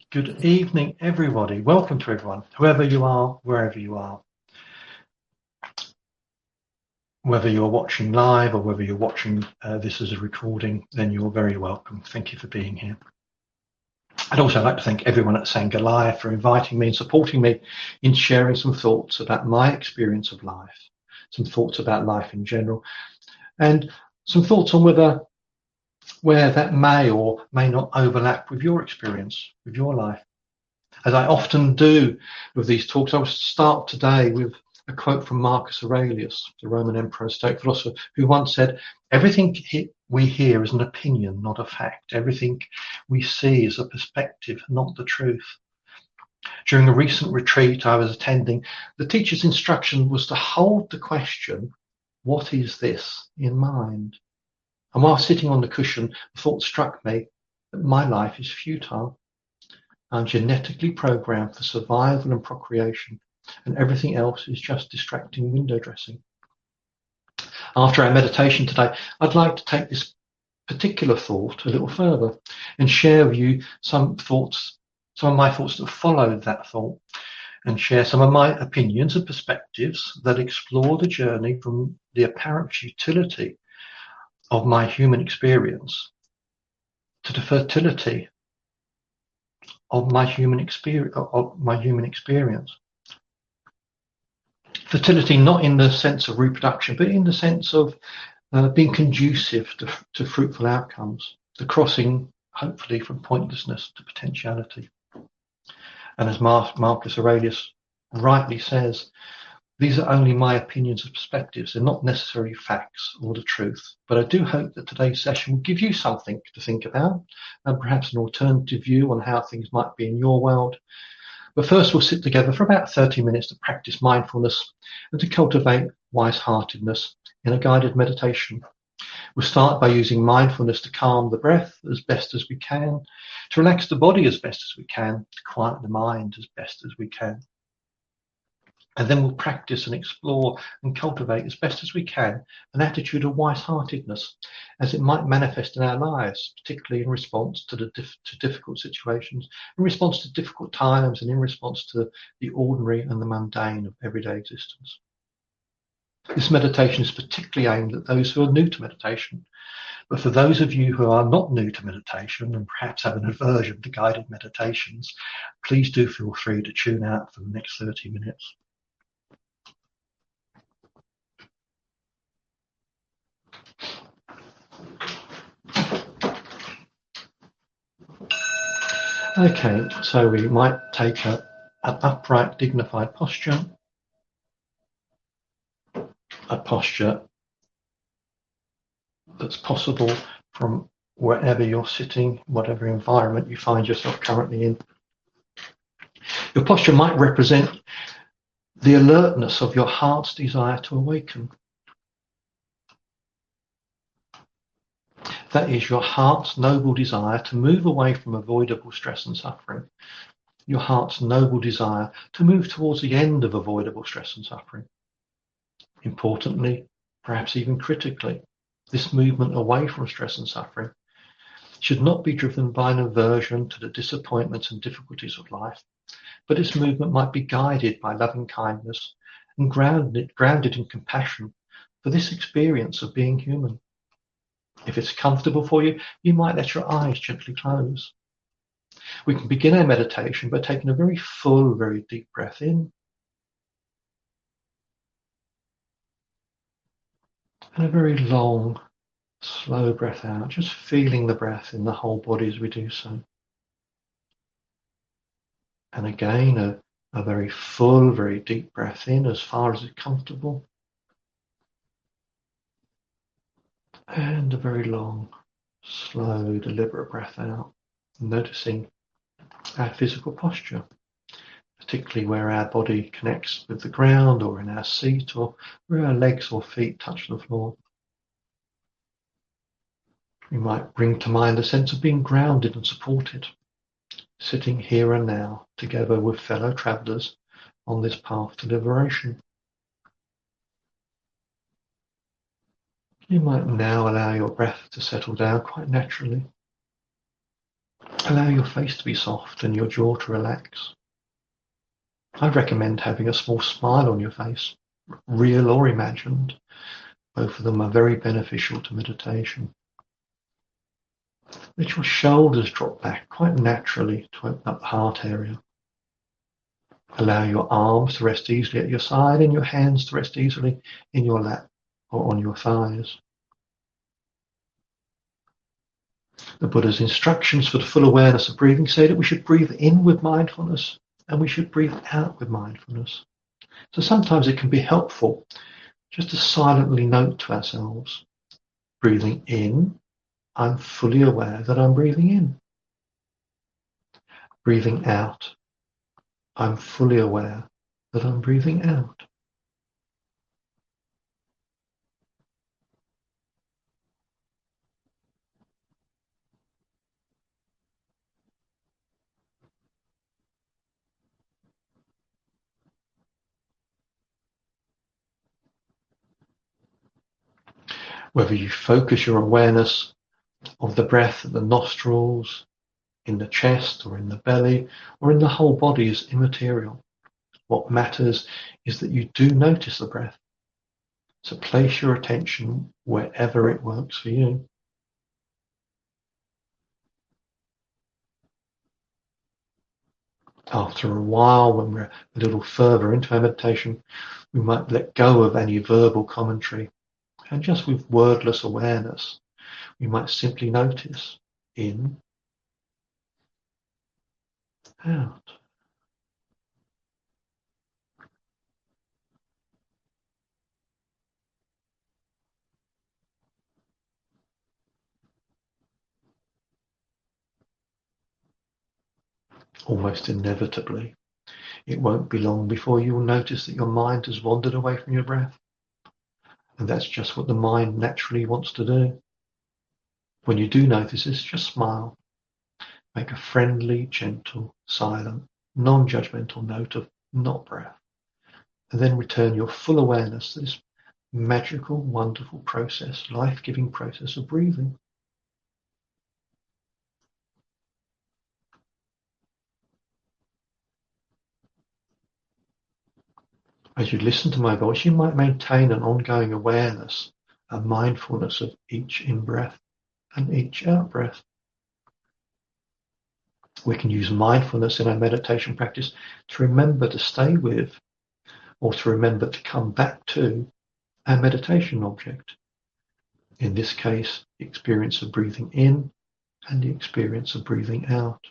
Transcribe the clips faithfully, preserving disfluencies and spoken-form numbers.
Good evening, everybody. Welcome to everyone, whoever you are, wherever you are. Whether you're watching live or whether you're watching uh, this as a recording, then you're very welcome. Thank you for being here. I'd also like to thank everyone at Sangalaya for inviting me and supporting me in sharing some thoughts about my experience of life, some thoughts about life in general, and some thoughts on whether where that may or may not overlap with your experience, with your life. As I often do with these talks, I will start today with a quote from Marcus Aurelius, the Roman emperor and Stoic philosopher, who once said, "Everything we hear is an opinion, not a fact. Everything we see is a perspective, not the truth." During a recent retreat I was attending, the teacher's instruction was to hold the question, "What is this?" in mind. And while sitting on the cushion, the thought struck me that my life is futile. I'm genetically programmed for survival and procreation, and everything else is just distracting window dressing. After our meditation today, I'd like to take this particular thought a little further and share with you some thoughts, some of my thoughts that followed that thought, and share some of my opinions and perspectives that explore the journey from the apparent futility of my human experience to the fertility of my human experience, of my human experience. Fertility, not in the sense of reproduction, but in the sense of uh, being conducive to, to fruitful outcomes, the crossing, hopefully, from pointlessness to potentiality. And as Mar- Marcus Aurelius rightly says, these are only my opinions and perspectives. They're not necessarily facts or the truth. But I do hope that today's session will give you something to think about and perhaps an alternative view on how things might be in your world. But first we'll sit together for about thirty minutes to practice mindfulness and to cultivate wise-heartedness in a guided meditation. We'll start by using mindfulness to calm the breath as best as we can, to relax the body as best as we can, to quiet the mind as best as we can. And then we'll practice and explore and cultivate as best as we can an attitude of wise-heartedness as it might manifest in our lives, particularly in response to, the dif- to difficult situations, in response to difficult times, and in response to the ordinary and the mundane of everyday existence. This meditation is particularly aimed at those who are new to meditation. But for those of you who are not new to meditation and perhaps have an aversion to guided meditations, please do feel free to tune out for the next thirty minutes. Okay, so we might take a, an upright, dignified posture, a posture that's possible from wherever you're sitting, whatever environment you find yourself currently in. Your posture might represent the alertness of your heart's desire to awaken. That is your heart's noble desire to move away from avoidable stress and suffering. Your heart's noble desire to move towards the end of avoidable stress and suffering. Importantly, perhaps even critically, this movement away from stress and suffering should not be driven by an aversion to the disappointments and difficulties of life, but its movement might be guided by loving kindness and grounded, grounded in compassion for this experience of being human. If it's comfortable for you, you might let your eyes gently close. We can begin our meditation by taking a very full, very deep breath in, and a very long, slow breath out, just feeling the breath in the whole body as we do so. And again, a, a very full, very deep breath in as far as it's comfortable. And a very long, slow, deliberate breath out, noticing our physical posture, particularly where our body connects with the ground or in our seat or where our legs or feet touch the floor. We might bring to mind a sense of being grounded and supported, sitting here and now together with fellow travellers on this path to liberation. You might now allow your breath to settle down quite naturally. Allow your face to be soft and your jaw to relax. I recommend having a small smile on your face, real or imagined. Both of them are very beneficial to meditation. Let your shoulders drop back quite naturally to open up the heart area. Allow your arms to rest easily at your side and your hands to rest easily in your lap or on your thighs. The Buddha's instructions for the full awareness of breathing say that we should breathe in with mindfulness and we should breathe out with mindfulness. So sometimes it can be helpful just to silently note to ourselves, breathing in, I'm fully aware that I'm breathing in. Breathing out, I'm fully aware that I'm breathing out. Whether you focus your awareness of the breath at the nostrils, in the chest or in the belly or in the whole body is immaterial. What matters is that you do notice the breath. So place your attention wherever it works for you. After a while, when we're a little further into our meditation, we might let go of any verbal commentary. And just with wordless awareness, we might simply notice in, out. Almost inevitably, it won't be long before you will notice that your mind has wandered away from your breath. And that's just what the mind naturally wants to do. When you do notice this, just smile. Make a friendly, gentle, silent, non-judgmental note of not breath. And then return your full awareness to this magical, wonderful process, life-giving process of breathing. As you listen to my voice, you might maintain an ongoing awareness, a mindfulness of each in-breath and each out-breath. We can use mindfulness in our meditation practice to remember to stay with or to remember to come back to our meditation object. In this case, the experience of breathing in and the experience of breathing out.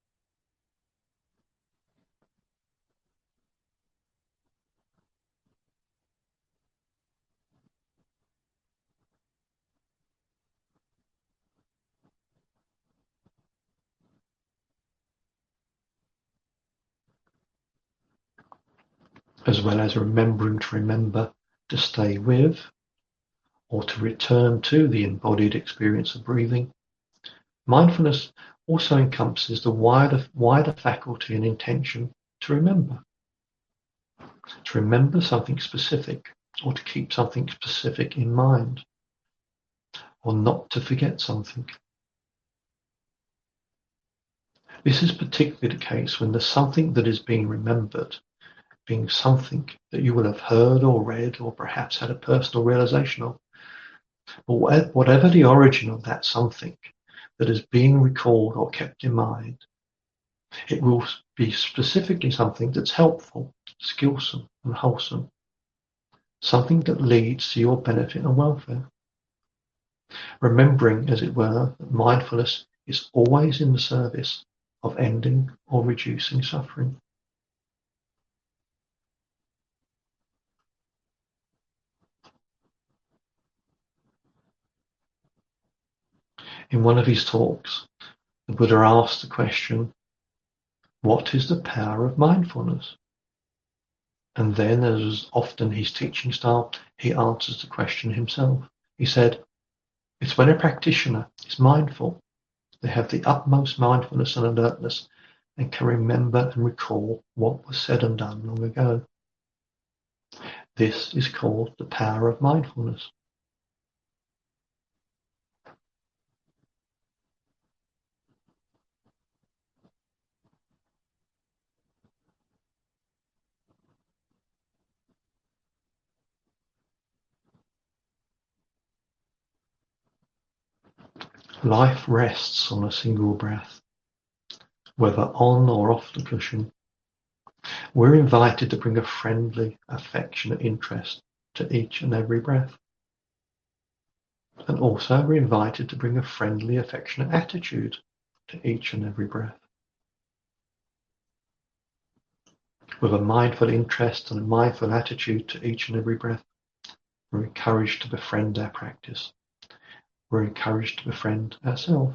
As well as remembering to remember to stay with or to return to the embodied experience of breathing. Mindfulness also encompasses the wider, wider faculty and intention to remember. To remember something specific or to keep something specific in mind or not to forget something. This is particularly the case when there's something that is being remembered being something that you will have heard or read or perhaps had a personal realization of. But whatever the origin of that something that is being recalled or kept in mind, it will be specifically something that's helpful, skillsome and wholesome, something that leads to your benefit and welfare. Remembering, as it were, that mindfulness is always in the service of ending or reducing suffering. In one of his talks, the Buddha asked the question, what is the power of mindfulness? And then, as is often his teaching style, he answers the question himself. He said, it's when a practitioner is mindful, they have the utmost mindfulness and alertness and can remember and recall what was said and done long ago. This is called the power of mindfulness. Life rests on a single breath, whether on or off the cushion. We're invited to bring a friendly, affectionate interest to each and every breath. And also we're invited to bring a friendly, affectionate attitude to each and every breath. With a mindful interest and a mindful attitude to each and every breath, we're encouraged to befriend our practice. We're encouraged to befriend ourselves.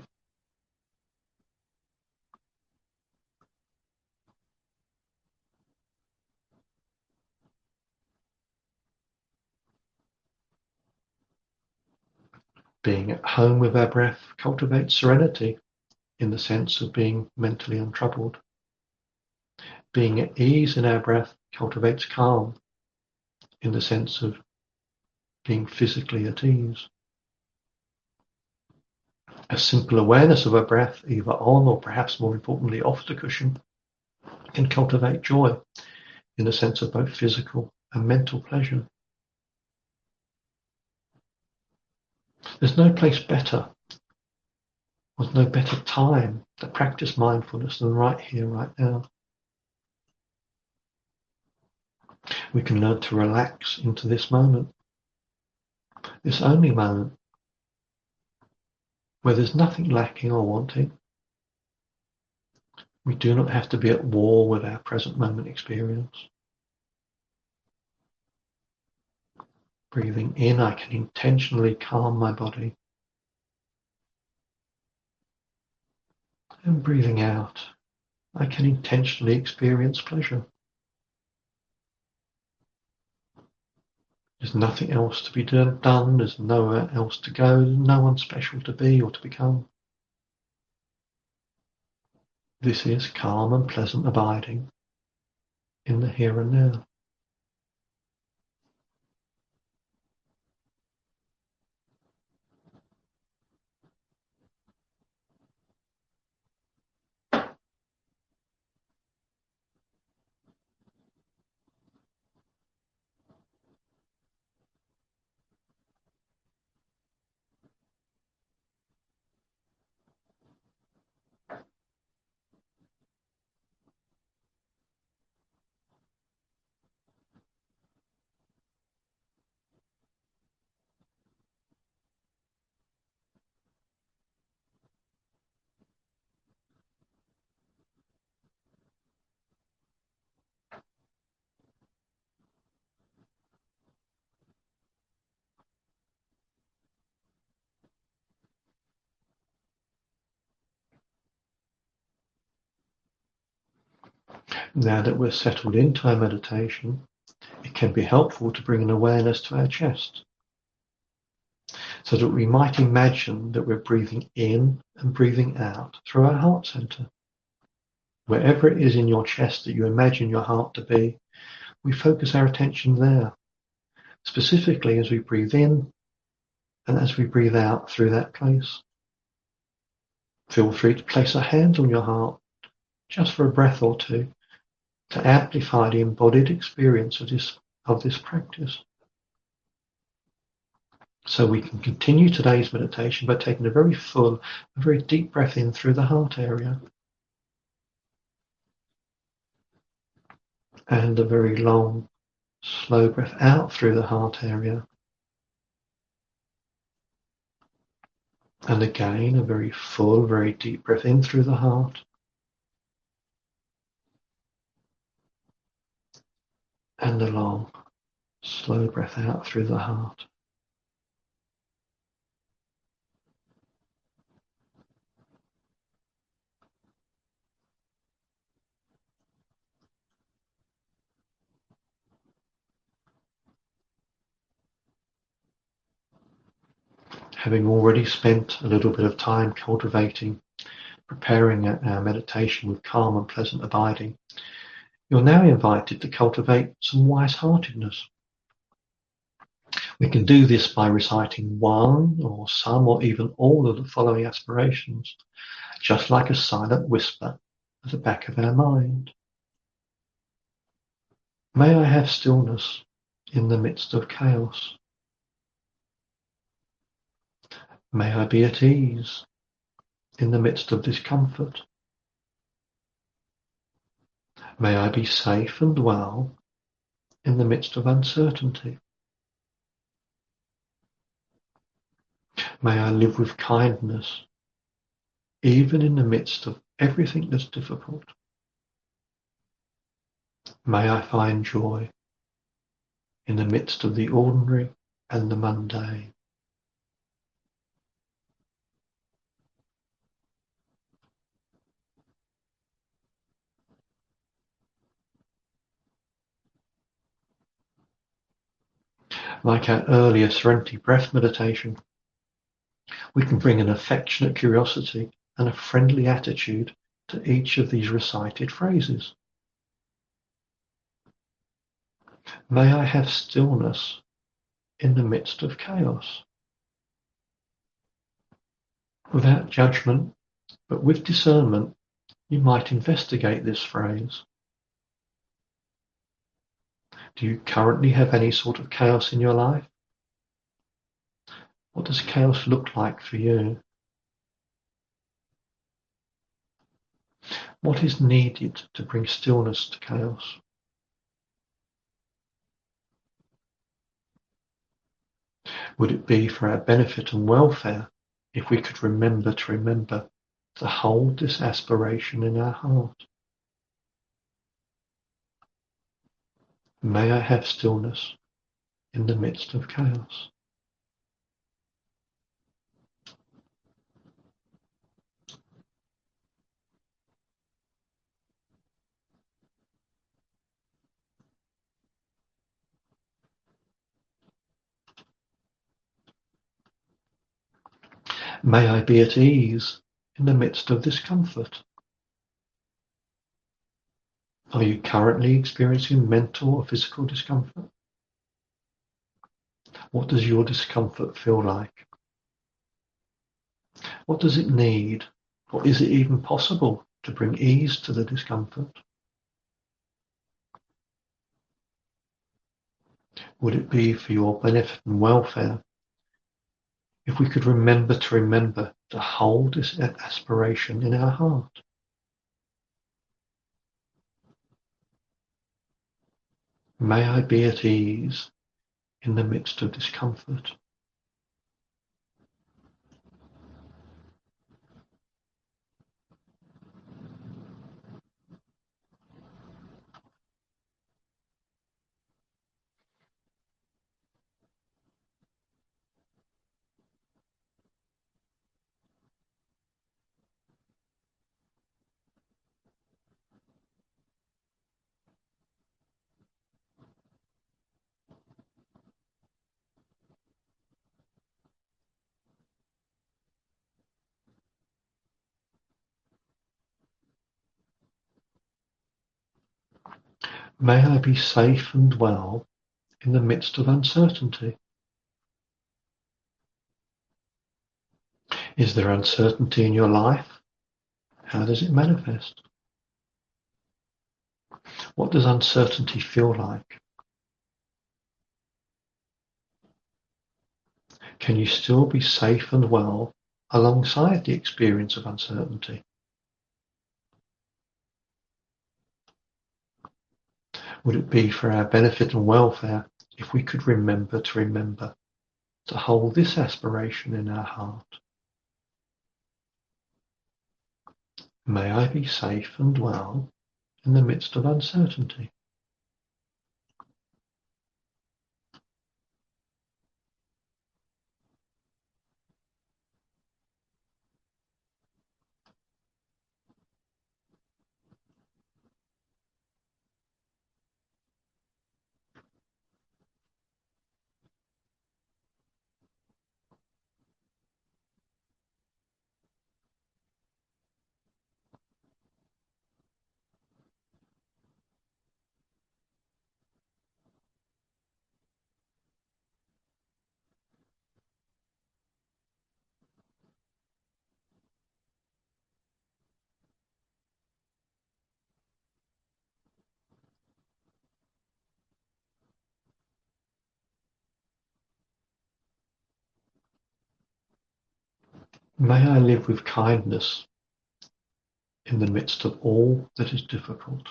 Being at home with our breath cultivates serenity in the sense of being mentally untroubled. Being at ease in our breath cultivates calm in the sense of being physically at ease. A simple awareness of our breath, either on or perhaps more importantly off the cushion, can cultivate joy in the sense of both physical and mental pleasure. There's no place better, there's no better time to practice mindfulness than right here, right now. We can learn to relax into this moment, this only moment, where there's nothing lacking or wanting. We do not have to be at war with our present moment experience. Breathing in, I can intentionally calm my body. And breathing out, I can intentionally experience pleasure. There's nothing else to be done, there's nowhere else to go, there's no one special to be or to become. This is calm and pleasant abiding in the here and now. Now that we're settled into our meditation, it can be helpful to bring an awareness to our chest, so that we might imagine that we're breathing in and breathing out through our heart center. Wherever it is in your chest that you imagine your heart to be, we focus our attention there, specifically as we breathe in and as we breathe out through that place. Feel free to place a hand on your heart just for a breath or two to amplify the embodied experience of this, of this practice. So we can continue today's meditation by taking a very full, a very deep breath in through the heart area. And a very long, slow breath out through the heart area. And again, a very full, very deep breath in through the heart. And a long, slow breath out through the heart. Having already spent a little bit of time cultivating, preparing our meditation with calm and pleasant abiding, you're now invited to cultivate some wise-heartedness. We can do this by reciting one or some or even all of the following aspirations, just like a silent whisper at the back of our mind. May I have stillness in the midst of chaos. May I be at ease in the midst of discomfort. May I be safe and well in the midst of uncertainty. May I live with kindness, even in the midst of everything that's difficult. May I find joy in the midst of the ordinary and the mundane. Like our earlier Serenity Breath meditation, we can bring an affectionate curiosity and a friendly attitude to each of these recited phrases. May I have stillness in the midst of chaos. Without judgment, but with discernment, you might investigate this phrase. Do you currently have any sort of chaos in your life? What does chaos look like for you? What is needed to bring stillness to chaos? Would it be for our benefit and welfare if we could remember to remember to hold this aspiration in our heart? May I have stillness in the midst of chaos. May I be at ease in the midst of discomfort. Are you currently experiencing mental or physical discomfort? What does your discomfort feel like? What does it need? Or is it even possible to bring ease to the discomfort? Would it be for your benefit and welfare if we could remember to remember to hold this aspiration in our heart? May I be at ease in the midst of discomfort. May I be safe and well in the midst of uncertainty. Is there uncertainty in your life? How does it manifest? What does uncertainty feel like? Can you still be safe and well alongside the experience of uncertainty? Would it be for our benefit and welfare if we could remember to remember to hold this aspiration in our heart? May I be safe and well in the midst of uncertainty. May I live with kindness in the midst of all that is difficult.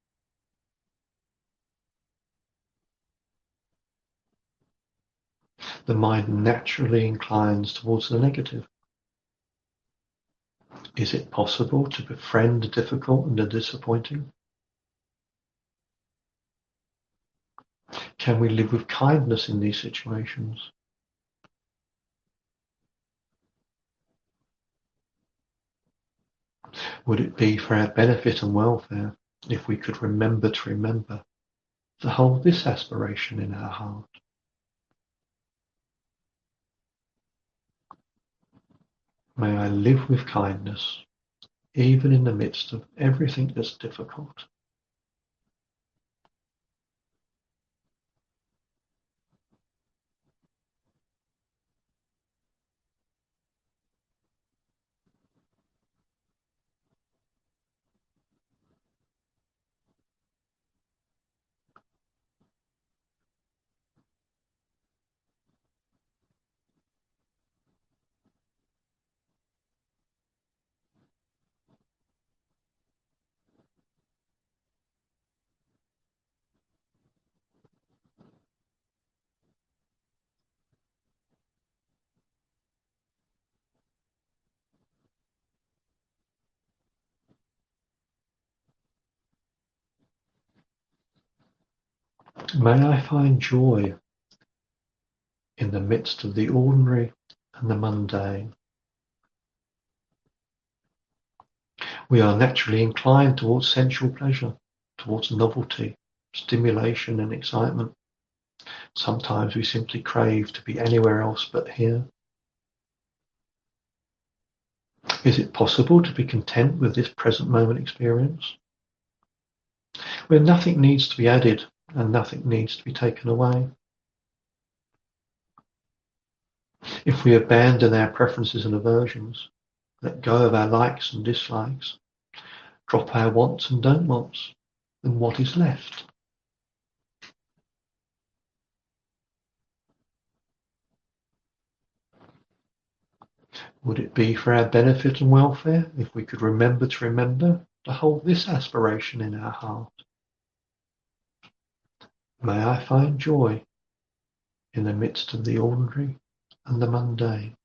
The mind naturally inclines towards the negative. Is it possible to befriend the difficult and the disappointing? Can we live with kindness in these situations? Would it be for our benefit and welfare if we could remember to remember to hold this aspiration in our heart? May I live with kindness, even in the midst of everything that's difficult. May I find joy in the midst of the ordinary and the mundane. We are naturally inclined towards sensual pleasure, towards novelty, stimulation and excitement. Sometimes we simply crave to be anywhere else but here. Is it possible to be content with this present moment experience, where nothing needs to be added and nothing needs to be taken away? If we abandon our preferences and aversions, let go of our likes and dislikes, drop our wants and don't wants, then what is left? Would it be for our benefit and welfare if we could remember to remember to hold this aspiration in our heart? May I find joy in the midst of the ordinary and the mundane.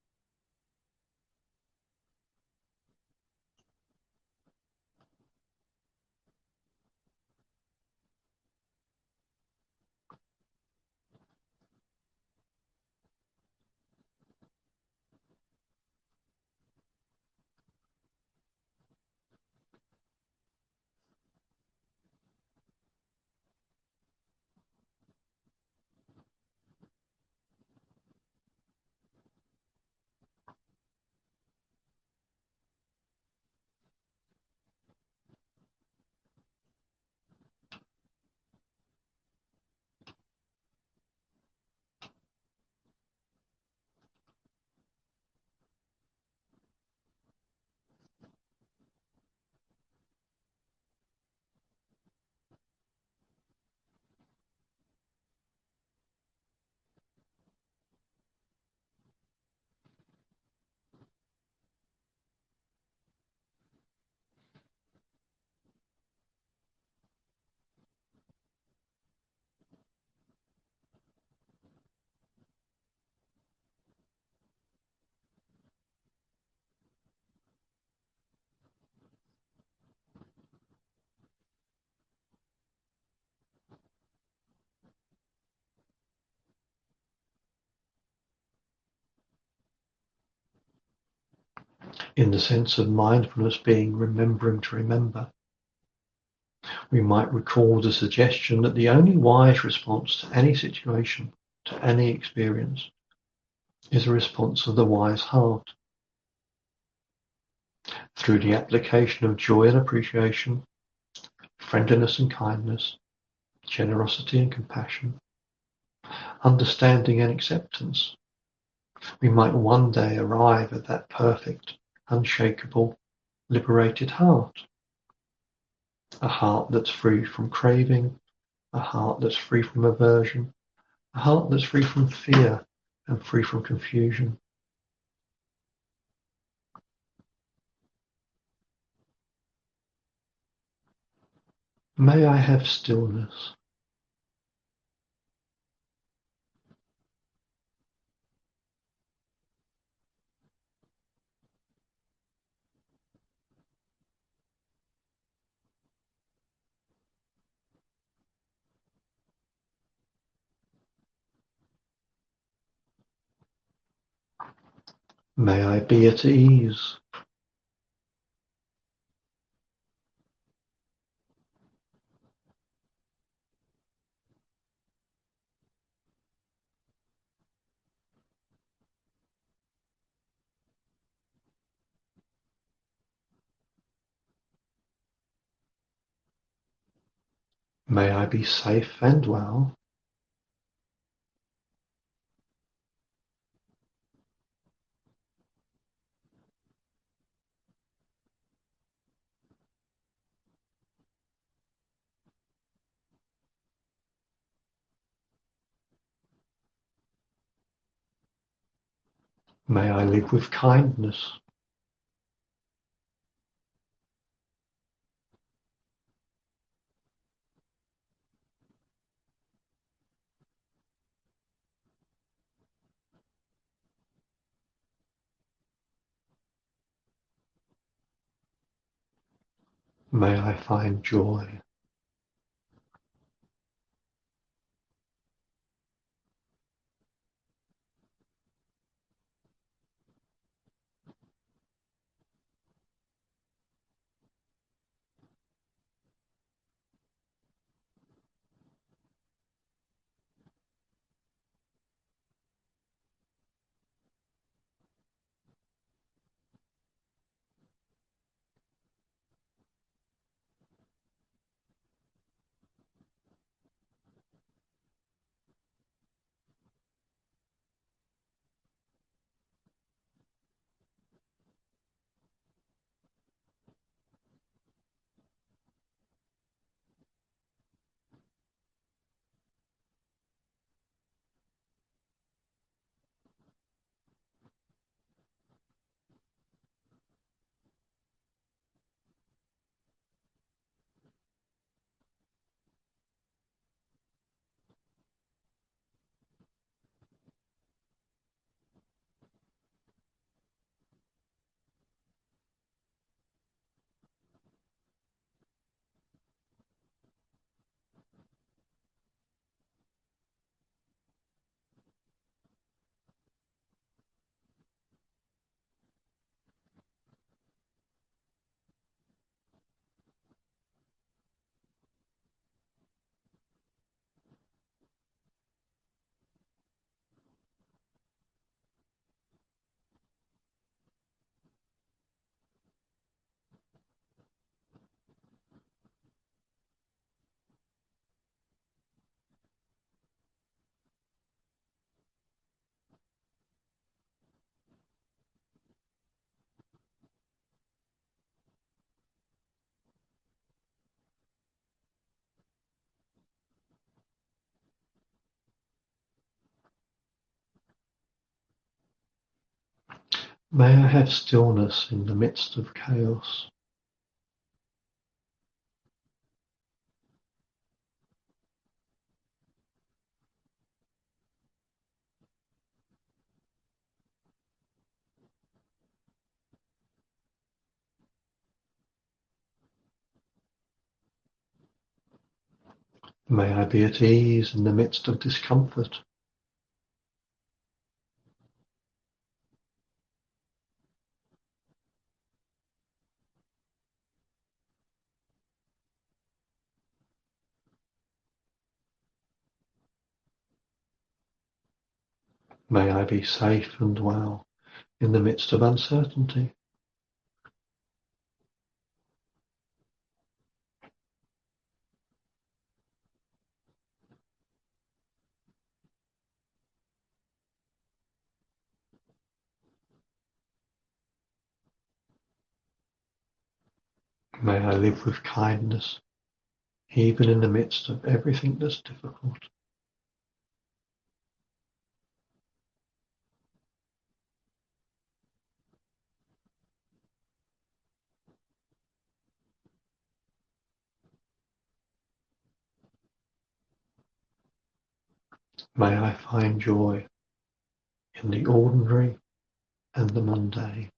In the sense of mindfulness being remembering to remember, we might recall the suggestion that the only wise response to any situation, to any experience, is a response of the wise heart. Through the application of joy and appreciation, friendliness and kindness, generosity and compassion, understanding and acceptance, we might one day arrive at that perfect, unshakable, liberated heart. A heart that's free from craving, a heart that's free from aversion, a heart that's free from fear and free from confusion. May I have stillness. May I be at ease. May I be safe and well. May I live with kindness. May I find joy. May I have stillness in the midst of chaos. May I be at ease in the midst of discomfort. May I be safe and well in the midst of uncertainty. May I live with kindness, even in the midst of everything that's difficult. May I find joy in the ordinary and the mundane.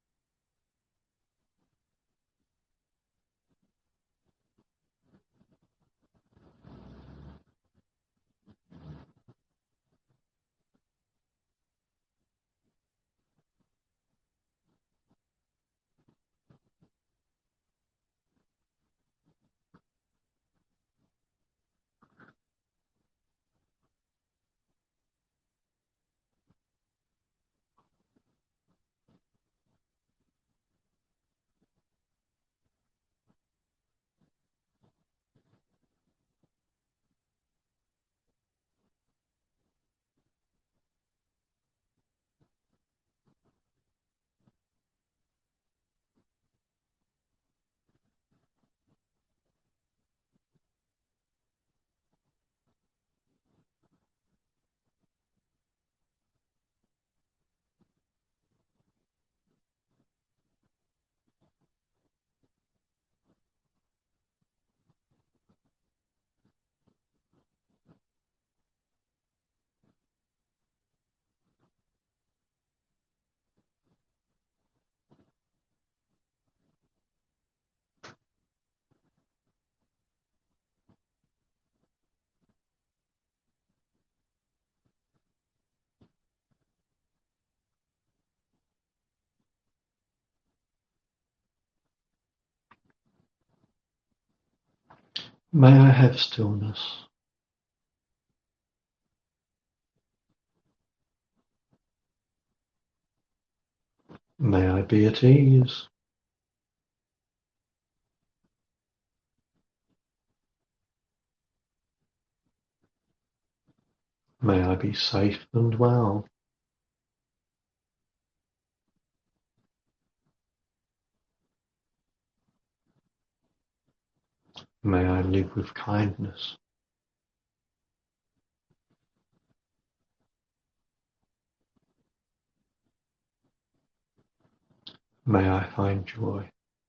May I have stillness. May I be at ease. May I be safe and well. May I live with kindness. May I find joy.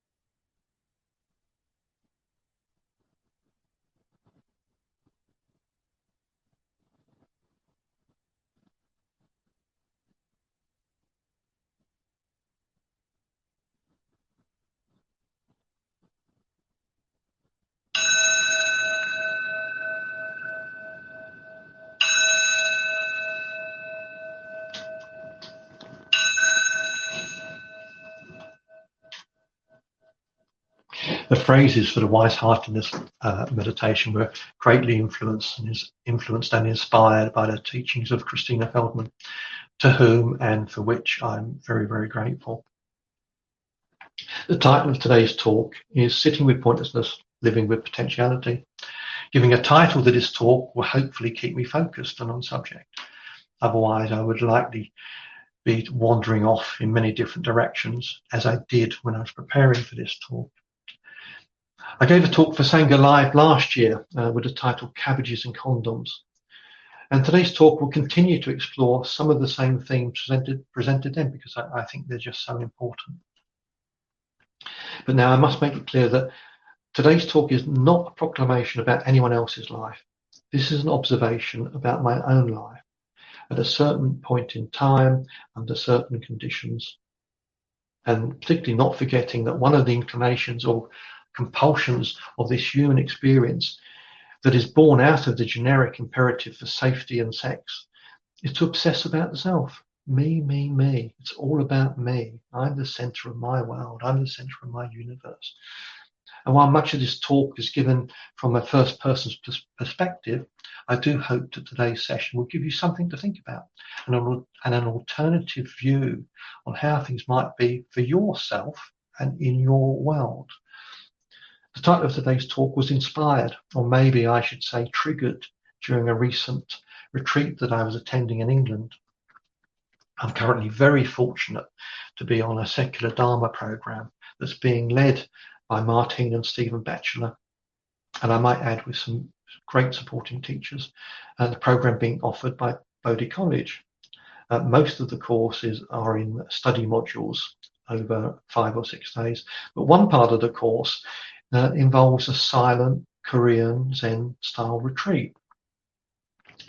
The phrases for the wise heart in this uh, meditation were greatly influenced and, is influenced and inspired by the teachings of Christina Feldman, to whom and for which I'm very, very grateful. The title of today's talk is Sitting with Pointlessness, Living with Potentiality. Giving a title to this talk will hopefully keep me focused and on subject. Otherwise, I would likely be wandering off in many different directions, as I did when I was preparing for this talk. I gave a talk for Sangha Live last year uh, with the title Cabbages and Condoms. And today's talk will continue to explore some of the same themes presented, presented then, because I, I think they're just so important. But now I must make it clear that today's talk is not a proclamation about anyone else's life. This is an observation about my own life at a certain point in time, under certain conditions. And particularly not forgetting that one of the inclinations or compulsions of this human experience that is born out of the generic imperative for safety and sex is to obsess about the self. Me, me, me. It's all about me. I'm the center of my world. I'm the center of my universe. And while much of this talk is given from a first person's perspective, I do hope that today's session will give you something to think about and an, and an alternative view on how things might be for yourself and in your world. The title of today's talk was inspired, or maybe I should say triggered, during a recent retreat that I was attending in England. I'm currently very fortunate to be on a secular Dharma program that's being led by Martine and Stephen Batchelor, and I might add with some great supporting teachers, and the program being offered by Bodhi College. Uh, most of the courses are in study modules over five or six days, but one part of the course uh, involves a silent Korean Zen style retreat.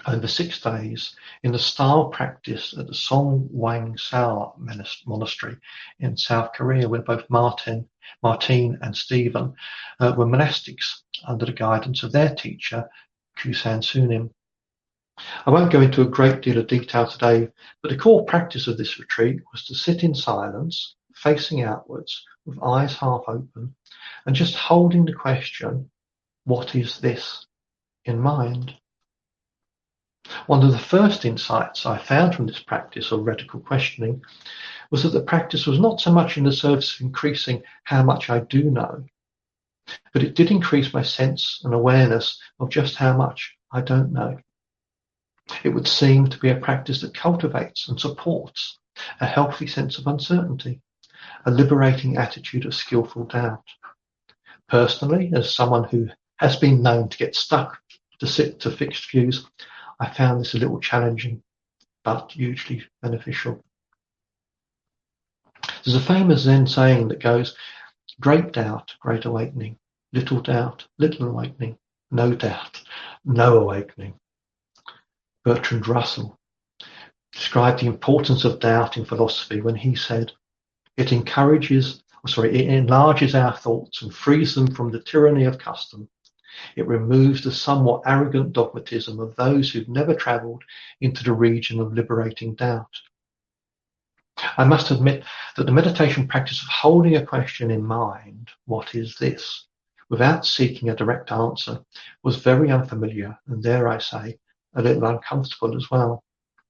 over six days in the style practice at the Song Wang Sao Monastery in South Korea, where both Martin, Martine and Stephen uh, were monastics under the guidance of their teacher, Kusan Sunim. I won't go into a great deal of detail today, but the core practice of this retreat was to sit in silence, facing outwards, with eyes half open, and just holding the question, what is this, in mind. One of the first insights I found from this practice of radical questioning was that the practice was not so much in the service of increasing how much I do know, but it did increase my sense and awareness of just how much I don't know. It would seem to be a practice that cultivates and supports a healthy sense of uncertainty, a liberating attitude of skillful doubt. Personally, as someone who has been known to get stuck to sit to fixed views, I found this a little challenging, but hugely beneficial. There's a famous Zen saying that goes, great doubt, great awakening, little doubt, little awakening, no doubt, no awakening. Bertrand Russell described the importance of doubt in philosophy when he said, it encourages, or sorry, it enlarges our thoughts and frees them from the tyranny of custom. It removes the somewhat arrogant dogmatism of those who've never travelled into the region of liberating doubt. I must admit that the meditation practice of holding a question in mind, what is this, without seeking a direct answer, was very unfamiliar and, dare I say, a little uncomfortable as well.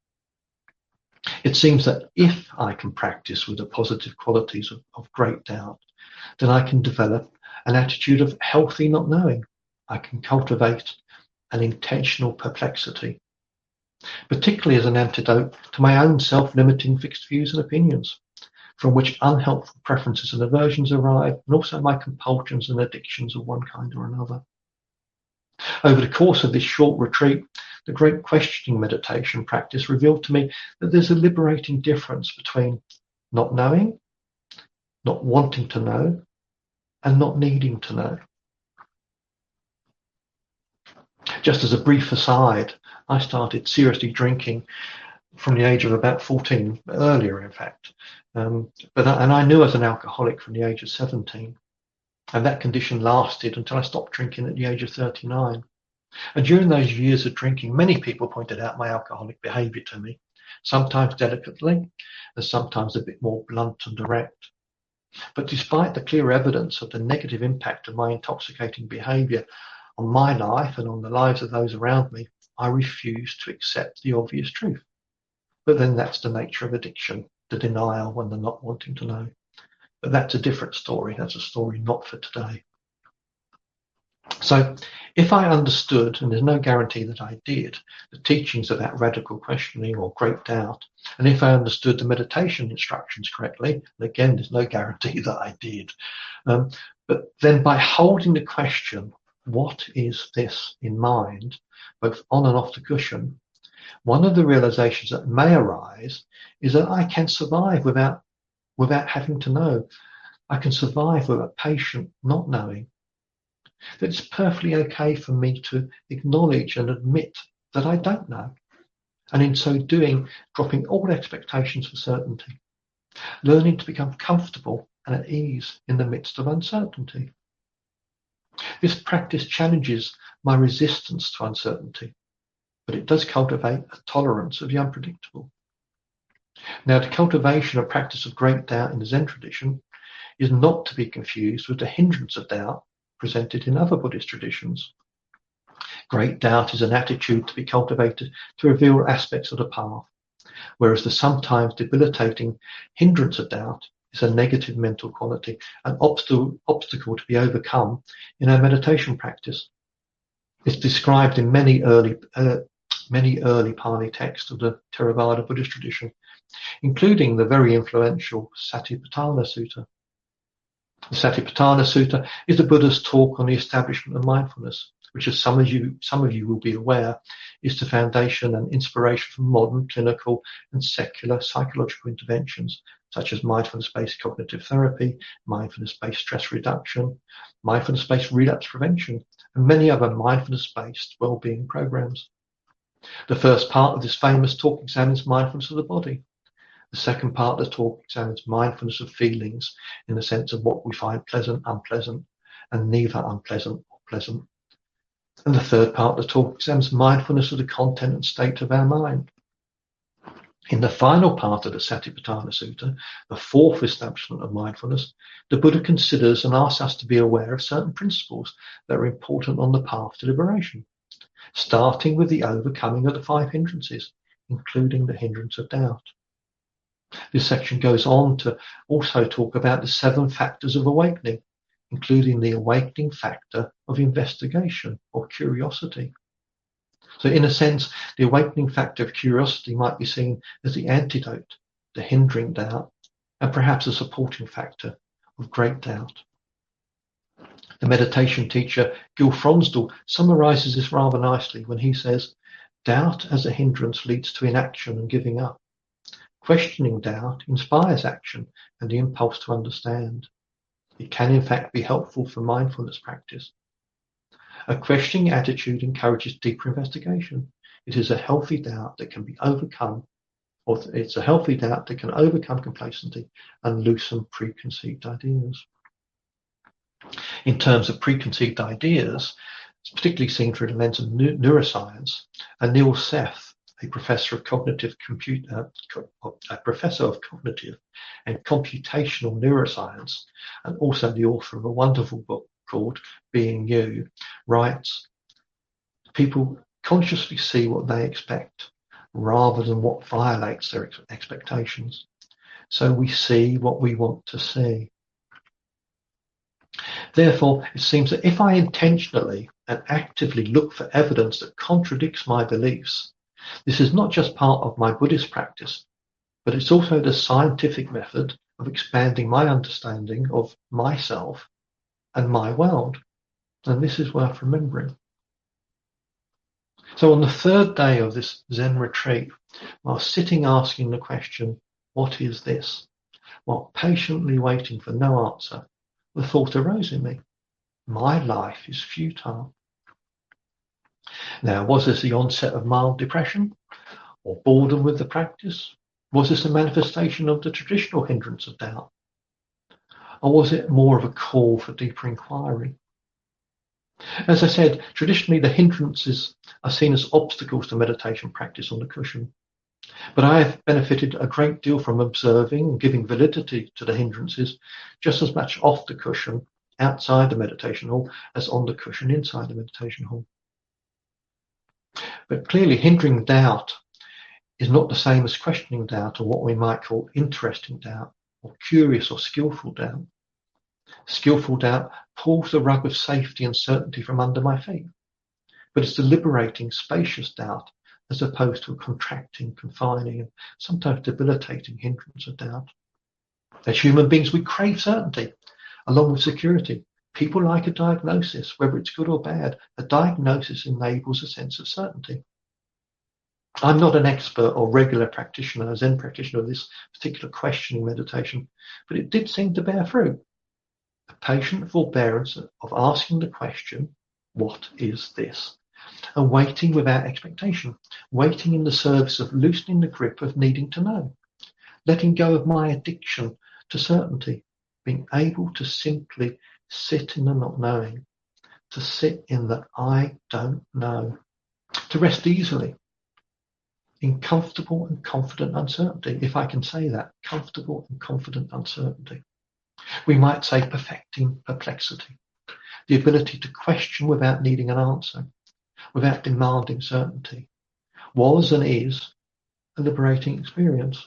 It seems that if I can practice with the positive qualities of, of great doubt, then I can develop an attitude of healthy not knowing. I can cultivate an intentional perplexity, particularly as an antidote to my own self-limiting fixed views and opinions, from which unhelpful preferences and aversions arise, and also my compulsions and addictions of one kind or another. Over the course of this short retreat, the great questioning meditation practice revealed to me that there's a liberating difference between not knowing, not wanting to know, and not needing to know. Just as a brief aside, I started seriously drinking from the age of about fourteen, earlier in fact. Um, but I, and I knew as an alcoholic from the age of seventeen. And that condition lasted until I stopped drinking at the age of thirty-nine. And during those years of drinking, many people pointed out my alcoholic behaviour to me, sometimes delicately, and sometimes a bit more blunt and direct. But despite the clear evidence of the negative impact of my intoxicating behaviour on my life and on the lives of those around me, I refused to accept the obvious truth. But then that's the nature of addiction, the denial and the not wanting to know. But that's a different story. That's a story not for today. So if I understood, and there's no guarantee that I did, the teachings of that radical questioning or great doubt, and if I understood the meditation instructions correctly, and again, there's no guarantee that I did, um, but then by holding the question, what is this in mind, both on and off the cushion, one of the realizations that may arise is that I can survive without without having to know. I can survive with a patient not knowing. That it's perfectly okay for me to acknowledge and admit that I don't know. And in so doing, dropping all expectations for certainty. Learning to become comfortable and at ease in the midst of uncertainty. This practice challenges my resistance to uncertainty, but it does cultivate a tolerance of the unpredictable. Now, the cultivation or practice of great doubt in the Zen tradition is not to be confused with the hindrance of doubt presented in other Buddhist traditions. Great doubt is an attitude to be cultivated to reveal aspects of the path, whereas the sometimes debilitating hindrance of doubt is a negative mental quality, an obstacle, obstacle to be overcome in our meditation practice. It's described in many early, uh, many early Pali texts of the Theravada Buddhist tradition, including the very influential Satipatthana Sutta. The Satipatthana Sutta is the Buddha's talk on the establishment of mindfulness, which, as some of you, some of you will be aware, is the foundation and inspiration for modern clinical and secular psychological interventions, such as mindfulness-based cognitive therapy, mindfulness-based stress reduction, mindfulness-based relapse prevention, and many other mindfulness-based well-being programs. The first part of this famous talk examines mindfulness of the body. The second part of the talk examines mindfulness of feelings in the sense of what we find pleasant, unpleasant, and neither unpleasant or pleasant. And the third part of the talk examines mindfulness of the content and state of our mind. In the final part of the Satipatthana Sutta, the fourth establishment of mindfulness, the Buddha considers and asks us to be aware of certain principles that are important on the path to liberation, starting with the overcoming of the five hindrances, including the hindrance of doubt. This section goes on to also talk about the seven factors of awakening, including the awakening factor of investigation or curiosity. So in a sense, the awakening factor of curiosity might be seen as the antidote to hindering doubt, and perhaps a supporting factor of great doubt. The meditation teacher Gil Fronsdal summarizes this rather nicely when he says, doubt as a hindrance leads to inaction and giving up. Questioning doubt inspires action and the impulse to understand. It can in fact be helpful for mindfulness practice. A questioning attitude encourages deeper investigation. It is a healthy doubt that can be overcome, or it's a healthy doubt that can overcome complacency and loosen preconceived ideas. In terms of preconceived ideas, it's particularly seen through the lens of neuroscience, and Neil Seth, a professor of cognitive computer, a professor of cognitive and computational neuroscience, and also the author of a wonderful book called Being You, writes, people consciously see what they expect rather than what violates their ex- expectations. So we see what we want to see. Therefore, it seems that if I intentionally and actively look for evidence that contradicts my beliefs, this is not just part of my Buddhist practice, but it's also the scientific method of expanding my understanding of myself and my world. And this is worth remembering. So on the third day of this Zen retreat, while sitting asking the question, what is this? While patiently waiting for no answer, the thought arose in me, my life is futile. Now, was this the onset of mild depression or boredom with the practice? Was this a manifestation of the traditional hindrance of doubt? Or was it more of a call for deeper inquiry? As I said, traditionally the hindrances are seen as obstacles to meditation practice on the cushion. But I have benefited a great deal from observing and giving validity to the hindrances just as much off the cushion outside the meditation hall as on the cushion inside the meditation hall. But clearly hindering doubt is not the same as questioning doubt, or what we might call interesting doubt, or curious or skillful doubt. Skillful doubt pulls the rug of safety and certainty from under my feet, but it's the liberating, spacious doubt as opposed to a contracting, confining, and sometimes debilitating hindrance of doubt. As human beings, we crave certainty, along with security. People like a diagnosis, whether it's good or bad. A diagnosis enables a sense of certainty. I'm not an expert or regular practitioner, a Zen practitioner of this particular questioning meditation, but it did seem to bear fruit. A patient forbearance of asking the question, what is this? And waiting without expectation, waiting in the service of loosening the grip of needing to know, letting go of my addiction to certainty, being able to simply sit in the not knowing, to sit in the I don't know, to rest easily in comfortable and confident uncertainty, if I can say that, comfortable and confident uncertainty. We might say perfecting perplexity, the ability to question without needing an answer, without demanding certainty, was and is a liberating experience.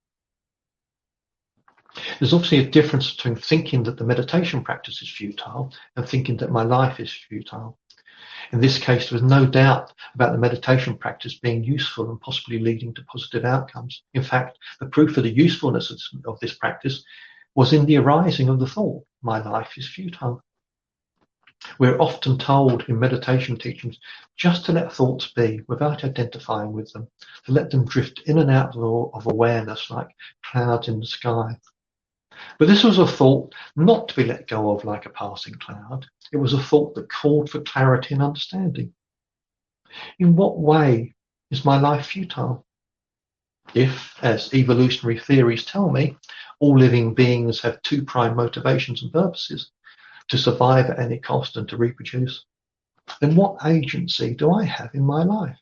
There's obviously a difference between thinking that the meditation practice is futile and thinking that my life is futile. In this case, there was no doubt about the meditation practice being useful and possibly leading to positive outcomes. In fact, the proof of the usefulness of this practice was in the arising of the thought, my life is futile. We're often told in meditation teachings just to let thoughts be without identifying with them, to let them drift in and out of awareness like clouds in the sky. But this was a thought not to be let go of like a passing cloud. It was a thought that called for clarity and understanding. In what way Is my life futile? If, as evolutionary theories tell me, all living beings have two prime motivations and purposes, to survive at any cost and to reproduce, then what agency do I have in my life?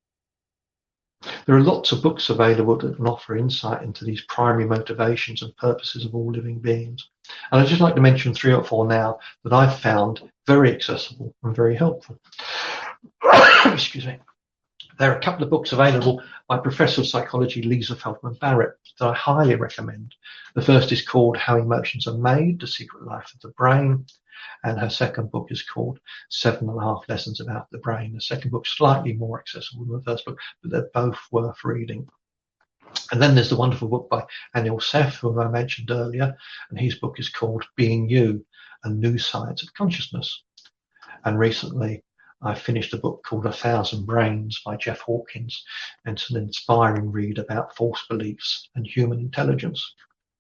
There are lots of books available that can offer insight into these primary motivations and purposes of all living beings. And I'd just like to mention three or four now that I've found very accessible and very helpful. Excuse me. There are a couple of books available by Professor of Psychology Lisa Feldman Barrett that I highly recommend. The first is called How Emotions Are Made, The Secret Life of the Brain. And her second book is called Seven and a Half Lessons About the Brain. The second book's slightly more accessible than the first book, but they're both worth reading. And then there's the wonderful book by Anil Seth, whom I mentioned earlier, and his book is called Being You, A New Science of Consciousness. And recently I finished a book called A Thousand Brains by Jeff Hawkins, and it's an inspiring read about false beliefs and human intelligence.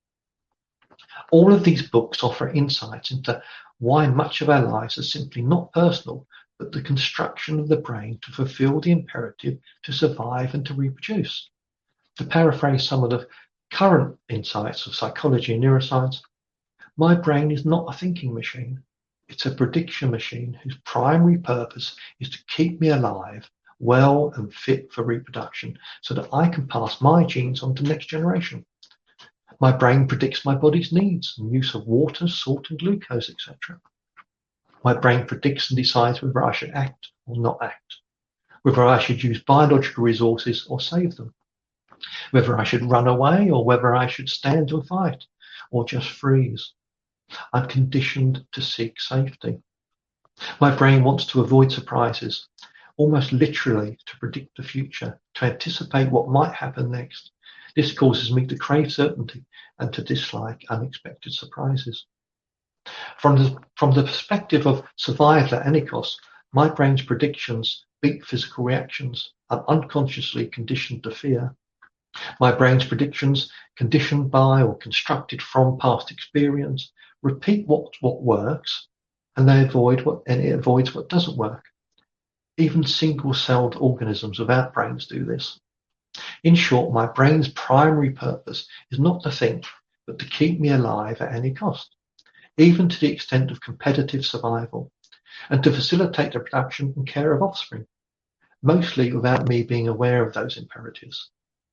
All of these books offer insights into why much of our lives are simply not personal, but the construction of the brain to fulfill the imperative to survive and to reproduce. To paraphrase some of the current insights of psychology and neuroscience, my brain is not a thinking machine. It's a prediction machine whose primary purpose is to keep me alive, well and fit for reproduction, so that I can pass my genes on to the next generation. My brain predicts my body's needs and use of water, salt and glucose, et cetera. My brain predicts and decides whether I should act or not act, whether I should use biological resources or save them, whether I should run away or whether I should stand and fight or just freeze. I'm conditioned to seek safety. My brain wants to avoid surprises, almost literally to predict the future, to anticipate what might happen next. This causes me to crave certainty and to dislike unexpected surprises. From the, from the perspective of survival at any cost, my brain's predictions beat physical reactions. I'm unconsciously conditioned to fear. My brain's predictions, conditioned by or constructed from past experience, repeat what, what works, and they avoid what and it avoids what doesn't work. Even single-celled organisms without brains do this. In short, my brain's primary purpose is not to think, but to keep me alive at any cost, even to the extent of competitive survival, and to facilitate the production and care of offspring, mostly without me being aware of those imperatives.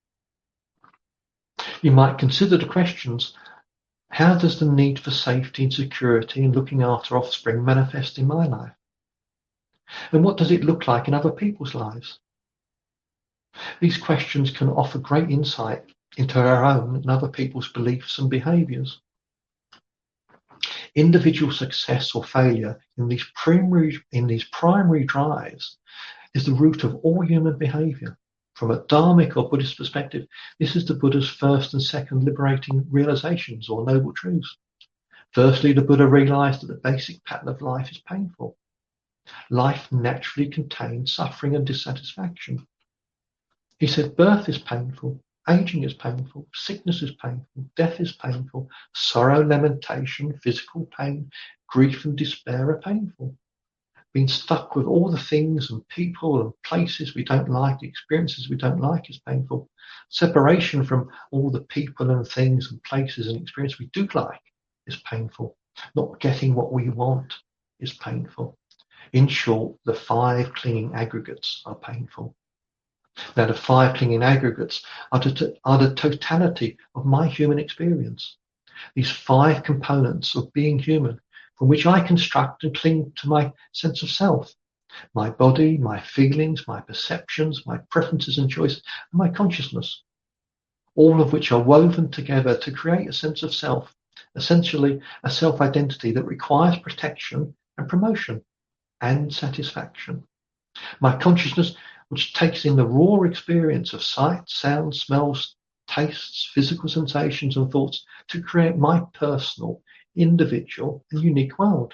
You might consider the questions: how does the need for safety and security and looking after offspring manifest in my life? And what does it look like in other people's lives? These questions can offer great insight into our own and other people's beliefs and behaviours. Individual success or failure in these primary, in these primary drives is the root of all human behaviour. From a Dharmic or Buddhist perspective, this is the Buddha's first and second liberating realizations or noble truths. Firstly, the Buddha realized that the basic pattern of life is painful. Life naturally contains suffering and dissatisfaction. He said birth is painful, aging is painful, sickness is painful, death is painful, sorrow, lamentation, physical pain, grief and despair are painful. Being stuck with all the things and people and places we don't like, experiences we don't like is painful. Separation from all the people and things and places and experiences we do like is painful. Not getting what we want is painful. In short, the five clinging aggregates are painful. Now, the five clinging aggregates are, to, are the totality of my human experience. These five components of being human, from which I construct and cling to my sense of self, my body, my feelings, my perceptions, my preferences and choices, and my consciousness, all of which are woven together to create a sense of self, essentially a self-identity that requires protection and promotion and satisfaction. My consciousness, which takes in the raw experience of sight, sound, smells, tastes, physical sensations and thoughts to create my personal, individual and unique world.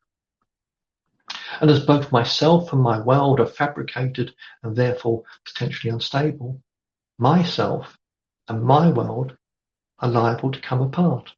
And as both myself and my world are fabricated and therefore potentially unstable, myself and my world are liable to come apart.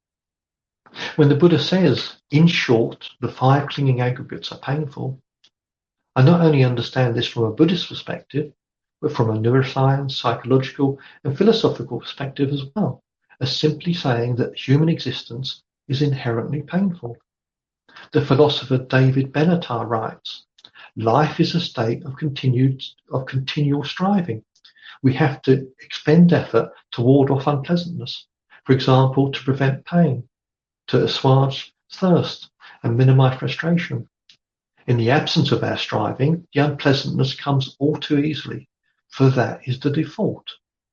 When the Buddha says, in short, the five clinging aggregates are painful, I not only understand this from a Buddhist perspective, but from a neuroscience, psychological, and philosophical perspective as well, as simply saying that human existence is inherently painful. The philosopher David Benatar writes, "Life is a state of continued of continual striving. We have to expend effort to ward off unpleasantness, for example, to prevent pain, to assuage thirst, and minimize frustration. In the absence of our striving, the unpleasantness comes all too easily, for that is the default."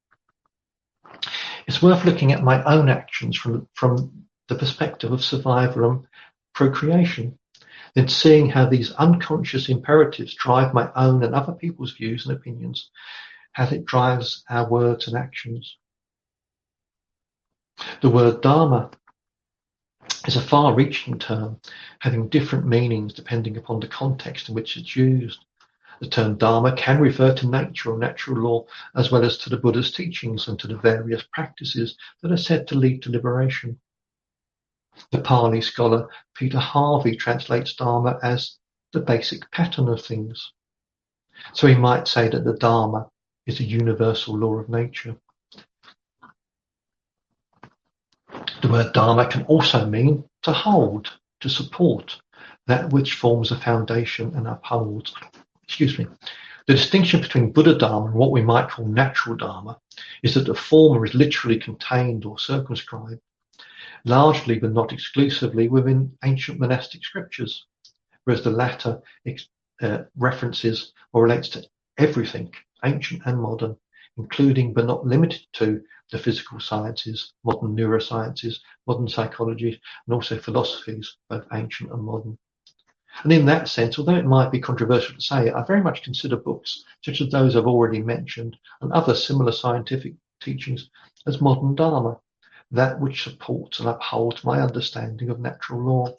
It's worth looking at my own actions from, from the perspective of survival and procreation, then seeing how these unconscious imperatives drive my own and other people's views and opinions, how it drives our words and actions. The word Dharma is a far-reaching term, having different meanings depending upon the context in which it's used. The term Dharma can refer to nature or natural law, as well as to the Buddha's teachings and to the various practices that are said to lead to liberation. The Pali scholar Peter Harvey translates Dharma as the basic pattern of things. So he might say that the Dharma is a universal law of nature. The word Dharma can also mean to hold, to support, that which forms a foundation and upholds. Excuse me. The distinction between Buddha Dharma and what we might call natural Dharma is that the former is literally contained or circumscribed, largely but not exclusively within ancient monastic scriptures, whereas the latter uh, references or relates to everything, ancient and modern, including but not limited to the physical sciences, modern neurosciences, modern psychology, and also philosophies, both ancient and modern. And in that sense, although it might be controversial to say, I very much consider books such as those I've already mentioned and other similar scientific teachings as modern Dharma, that which supports and upholds my understanding of natural law.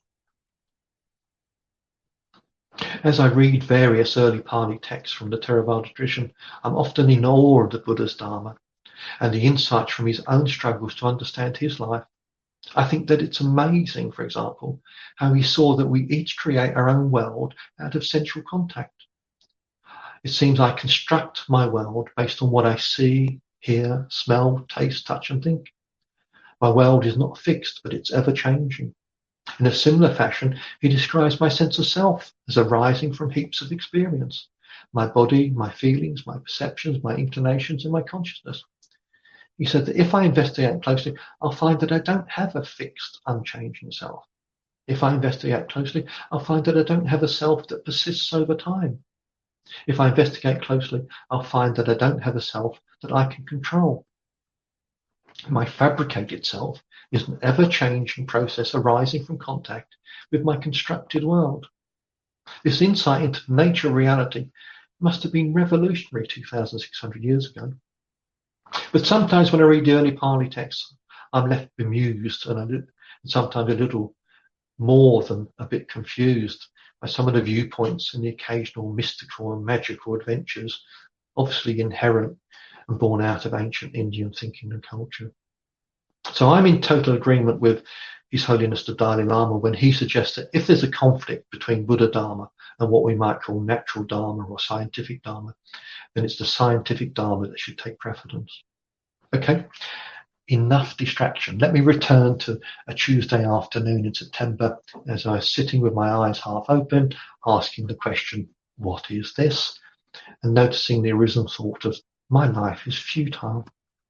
As I read various early Pali texts from the Theravada tradition, I'm often in awe of the Buddha's Dharma and the insights from his own struggles to understand his life. I think that it's amazing, for example, how he saw that we each create our own world out of sensual contact. It seems I construct my world based on what I see, hear, smell, taste, touch, and think. My world is not fixed, but it's ever-changing. In a similar fashion, he describes my sense of self as arising from heaps of experience. My body, my feelings, my perceptions, my inclinations, and my consciousness. He said that if I investigate closely, I'll find that I don't have a fixed, unchanging self. If I investigate closely, I'll find that I don't have a self that persists over time. If I investigate closely, I'll find that I don't have a self that I can control. My fabricated self is an ever-changing process arising from contact with my constructed world. This insight into the nature of reality must have been revolutionary two thousand six hundred years ago. But sometimes when I read the early Pali texts, I'm left bemused and, and sometimes a little more than a bit confused by some of the viewpoints and the occasional mystical and magical adventures, obviously inherent and born out of ancient Indian thinking and culture. So I'm in total agreement with His Holiness the Dalai Lama when he suggests that if there's a conflict between Buddha Dharma and what we might call natural Dharma or scientific Dharma, then it's the scientific Dharma that should take precedence. Okay, enough distraction. Let me return to a Tuesday afternoon in September as I was sitting with my eyes half open, asking the question, what is this? And noticing the arisen thought of, my life is futile.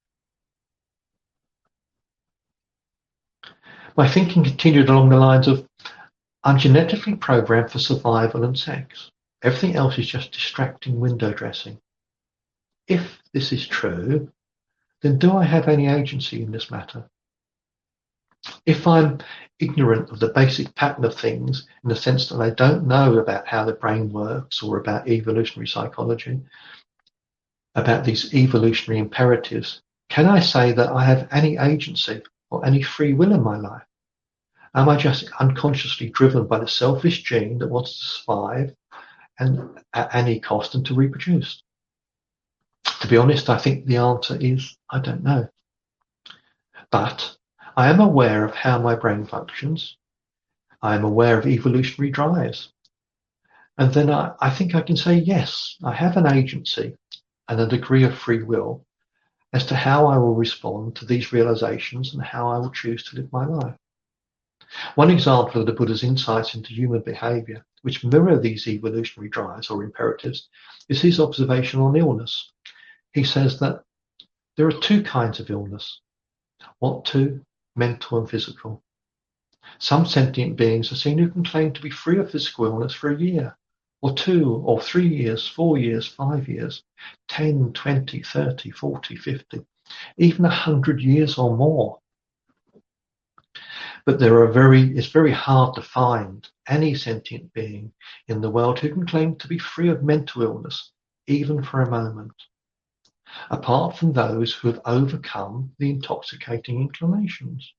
My thinking continued along the lines of, I'm genetically programmed for survival and sex. Everything else is just distracting window dressing. If this is true, then do I have any agency in this matter? If I'm ignorant of the basic pattern of things, in the sense that I don't know about how the brain works or about evolutionary psychology, about these evolutionary imperatives, can I say that I have any agency or any free will in my life? Am I just unconsciously driven by the selfish gene that wants to survive and at any cost and to reproduce? To be honest, I think the answer is, I don't know. But I am aware of how my brain functions. I am aware of evolutionary drives. And then I, I think I can say, yes, I have an agency, and a degree of free will as to how I will respond to these realizations and how I will choose to live my life. One example of the Buddha's insights into human behavior, which mirror these evolutionary drives or imperatives, is his observation on illness. He says that there are two kinds of illness. What two? Mental and physical. Some sentient beings are seen who can claim to be free of physical illness for a year, or two, or three years, four years, five years, ten, twenty, thirty, forty, fifty, even a hundred years or more. But there are very, it's very hard to find any sentient being in the world who can claim to be free of mental illness, even for a moment, apart from those who have overcome the intoxicating inclinations.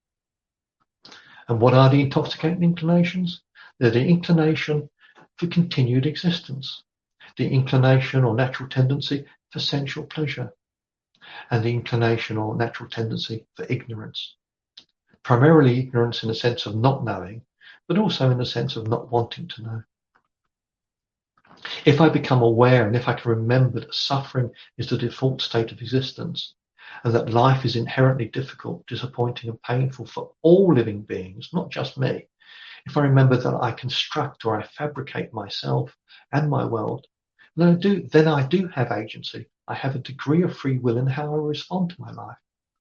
And what are the intoxicating inclinations? They're the inclination for continued existence, the inclination or natural tendency for sensual pleasure, and the inclination or natural tendency for ignorance. Primarily ignorance in the sense of not knowing, but also in the sense of not wanting to know. If I become aware and if I can remember that suffering is the default state of existence, and that life is inherently difficult, disappointing, and painful for all living beings, not just me, if I remember that I construct or I fabricate myself and my world, then I do, then I do have agency. I have a degree of free will in how I respond to my life.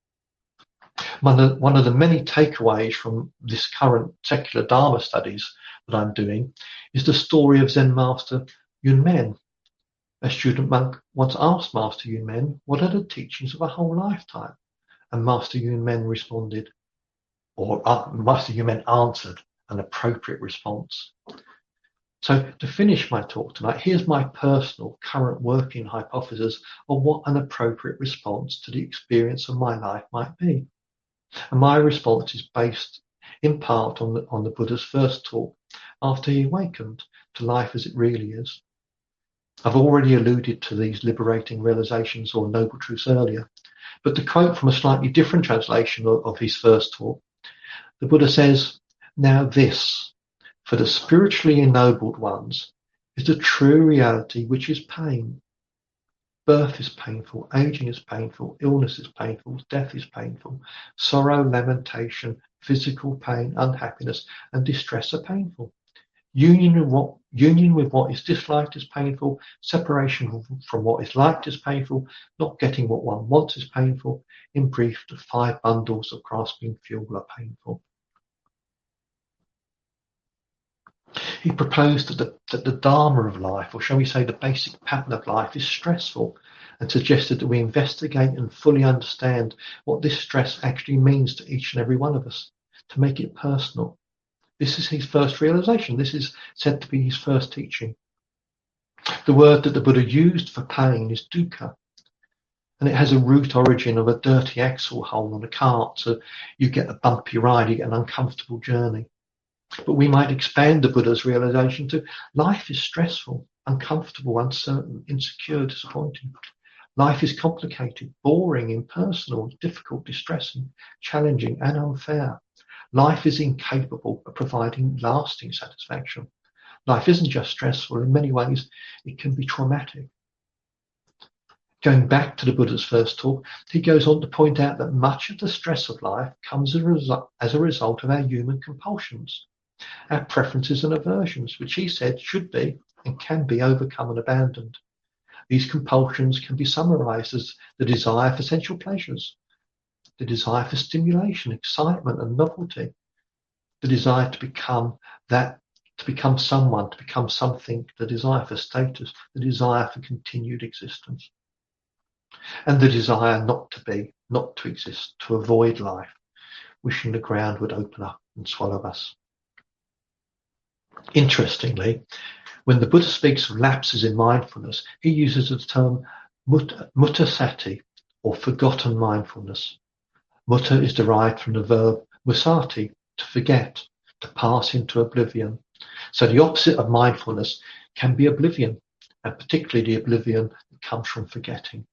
One of, one of the many takeaways from this current secular Dharma studies that I'm doing is the story of Zen Master Yun Men. A student monk once asked Master Yun Men, what are the teachings of a whole lifetime? And Master Yun Men responded, or uh, Master Yun Men answered an appropriate response. So to finish my talk tonight, here's my personal current working hypothesis of what an appropriate response to the experience of my life might be. And my response is based in part on the, on the Buddha's first talk after he awakened to life as it really is. I've already alluded to these liberating realizations or noble truths earlier, but to quote from a slightly different translation of, of his first talk, the Buddha says, "Now this, for the spiritually ennobled ones, is the true reality, which is pain. Birth is painful, aging is painful, illness is painful, death is painful, sorrow, lamentation, physical pain, unhappiness, and distress are painful. Union with what, union with what is disliked is painful, separation from what is liked is painful, not getting what one wants is painful. In brief, the five bundles of grasping fuel are painful." He proposed that the, that the Dharma of life, or shall we say the basic pattern of life, is stressful, and suggested that we investigate and fully understand what this stress actually means to each and every one of us, to make it personal. This is his first realization. This is said to be his first teaching. The word that the Buddha used for pain is dukkha, and it has a root origin of a dirty axle hole on a cart, so you get a bumpy ride, you get an uncomfortable journey. But we might expand the Buddha's realization to life is stressful, uncomfortable, uncertain, insecure, disappointing. Life is complicated, boring, impersonal, difficult, distressing, challenging, and unfair. Life is incapable of providing lasting satisfaction. Life isn't just stressful. In many ways, it can be traumatic. Going back to the Buddha's first talk, he goes on to point out that much of the stress of life comes as a result, as a result of our human compulsions, our preferences and aversions, which he said should be and can be overcome and abandoned. These compulsions can be summarized as the desire for sensual pleasures, the desire for stimulation, excitement, and novelty, the desire to become that, to become someone, to become something, the desire for status, the desire for continued existence, and the desire not to be, not to exist, to avoid life, wishing the ground would open up and swallow us. Interestingly, when the Buddha speaks of lapses in mindfulness, he uses the term mutta, mutta sati, or forgotten mindfulness. Mutta is derived from the verb musati, to forget, to pass into oblivion. So the opposite of mindfulness can be oblivion, and particularly the oblivion that comes from forgetting.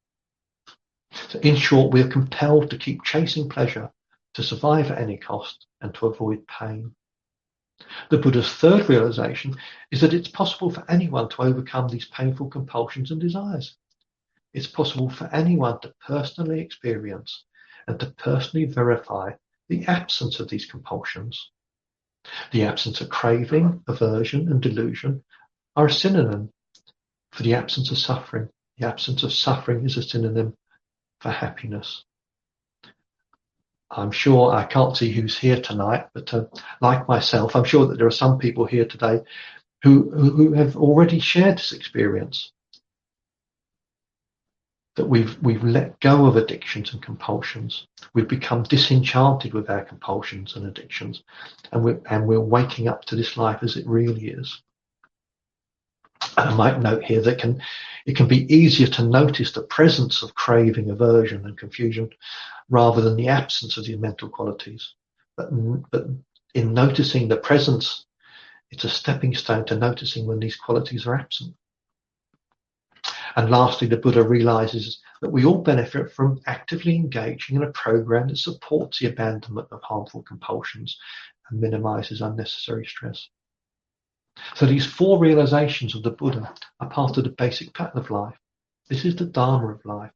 So in short, we are compelled to keep chasing pleasure, to survive at any cost, and to avoid pain. The Buddha's third realization is that it's possible for anyone to overcome these painful compulsions and desires. it's possible for anyone to personally experience and to personally verify the absence of these compulsions. The absence of craving, aversion, and delusion are a synonym for the absence of suffering. The absence of suffering is a synonym for happiness. I'm sure, I can't see who's here tonight, but uh, like myself, I'm sure that there are some people here today who, who have already shared this experience. That we've we've let go of addictions and compulsions. We've become disenchanted with our compulsions and addictions, and we're and we're waking up to this life as it really is. And I might note here that can it can be easier to notice the presence of craving, aversion, and confusion rather than the absence of these mental qualities. But but in noticing the presence, it's a stepping stone to noticing when these qualities are absent. And lastly, the Buddha realizes that we all benefit from actively engaging in a program that supports the abandonment of harmful compulsions and minimizes unnecessary stress. So these four realizations of the Buddha are part of the basic pattern of life. This is the Dharma of life.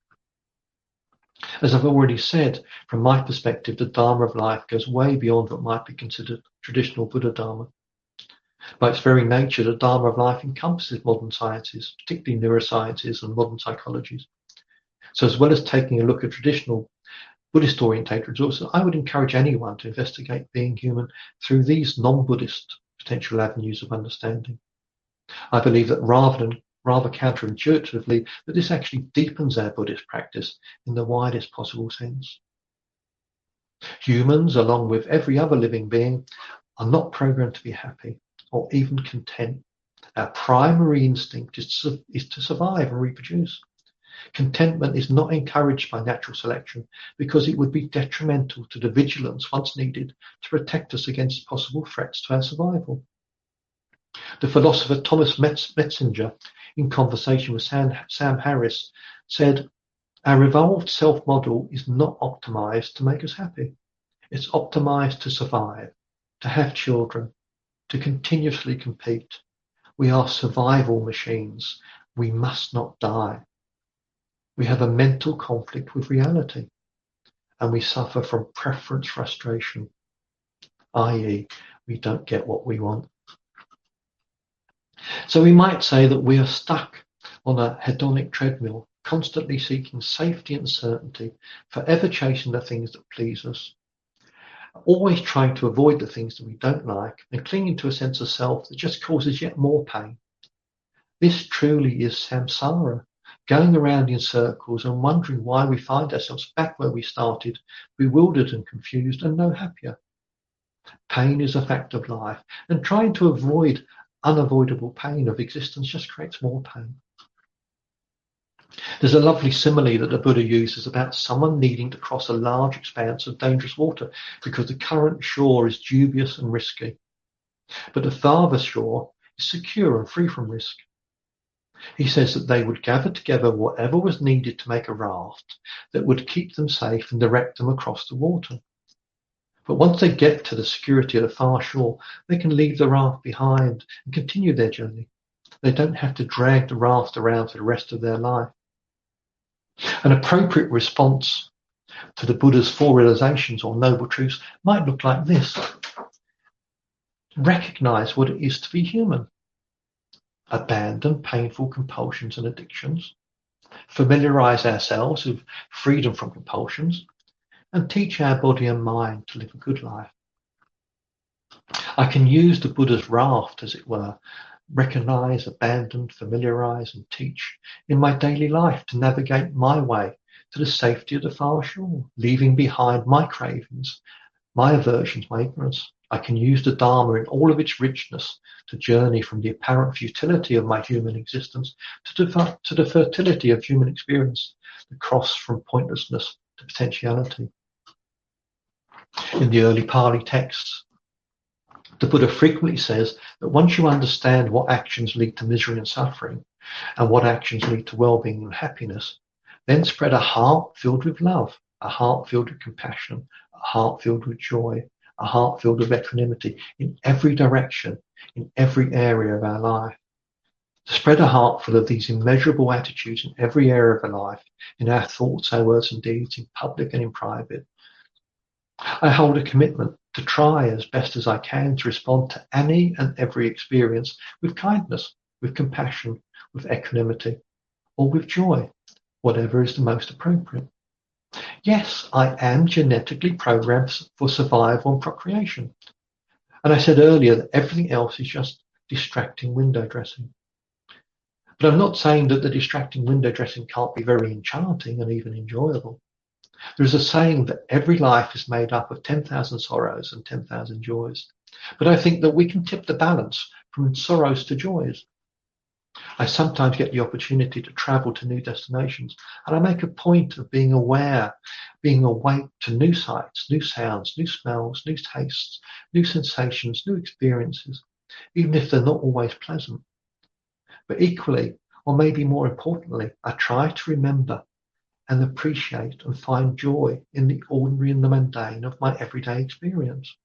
As I've already said, from my perspective, the Dharma of life goes way beyond what might be considered traditional Buddha Dharma. By its very nature, the Dharma of life encompasses modern sciences, particularly neurosciences and modern psychologies. So as well as taking a look at traditional Buddhist orientated resources, I would encourage anyone to investigate being human through these non-Buddhist potential avenues of understanding. I believe that rather than rather counterintuitively, that this actually deepens our Buddhist practice in the widest possible sense. Humans, along with every other living being, are not programmed to be happy or even content. Our primary instinct is to, is to survive and reproduce. Contentment is not encouraged by natural selection because it would be detrimental to the vigilance once needed to protect us against possible threats to our survival. The philosopher Thomas Metzinger, in conversation with Sam, Sam Harris, said, "Our evolved self-model is not optimized to make us happy. It's optimized to survive, to have children, to continuously compete. We are survival machines. We must not die. We have a mental conflict with reality, and we suffer from preference frustration, that is, we don't get what we want." So we might say that we are stuck on a hedonic treadmill, constantly seeking safety and certainty, forever chasing the things that please us, always trying to avoid the things that we don't like, and clinging to a sense of self that just causes yet more pain. This truly is samsara, going around in circles and wondering why we find ourselves back where we started, bewildered and confused and no happier. Pain is a fact of life, and trying to avoid unavoidable pain of existence just creates more pain. There's a lovely simile that the Buddha uses about someone needing to cross a large expanse of dangerous water because the current shore is dubious and risky, but the farther shore is secure and free from risk. He says that they would gather together whatever was needed to make a raft that would keep them safe and direct them across the water. But once they get to the security of the far shore, they can leave the raft behind and continue their journey. They don't have to drag the raft around for the rest of their life. An appropriate response to the Buddha's four realizations or noble truths might look like this. Recognize what it is to be human. Abandon painful compulsions and addictions. Familiarize ourselves with freedom from compulsions, and teach our body and mind to live a good life. I can use the Buddha's raft, as it were, recognize, abandon, familiarize, and teach in my daily life to navigate my way to the safety of the far shore, leaving behind my cravings, my aversions, my ignorance. I can use the Dharma in all of its richness to journey from the apparent futility of my human existence to the, to the fertility of human experience, the cross from pointlessness to potentiality. In the early Pali texts, the Buddha frequently says that once you understand what actions lead to misery and suffering, and what actions lead to well-being and happiness, then spread a heart filled with love, a heart filled with compassion, a heart filled with joy, a heart filled with equanimity in every direction, in every area of our life. To spread a heart full of these immeasurable attitudes in every area of our life, in our thoughts, our words and deeds, in public and in private. I hold a commitment to try as best as I can to respond to any and every experience with kindness, with compassion, with equanimity, or with joy, whatever is the most appropriate. Yes, I am genetically programmed for survival and procreation. And I said earlier that everything else is just distracting window dressing. But I'm not saying that the distracting window dressing can't be very enchanting and even enjoyable. There is a saying that every life is made up of ten thousand sorrows and ten thousand joys. But I think that we can tip the balance from sorrows to joys. I sometimes get the opportunity to travel to new destinations, and I make a point of being aware, being awake to new sights, new sounds, new smells, new tastes, new sensations, new experiences, even if they're not always pleasant. But equally, or maybe more importantly, I try to remember and appreciate and find joy in the ordinary and the mundane of my everyday experience.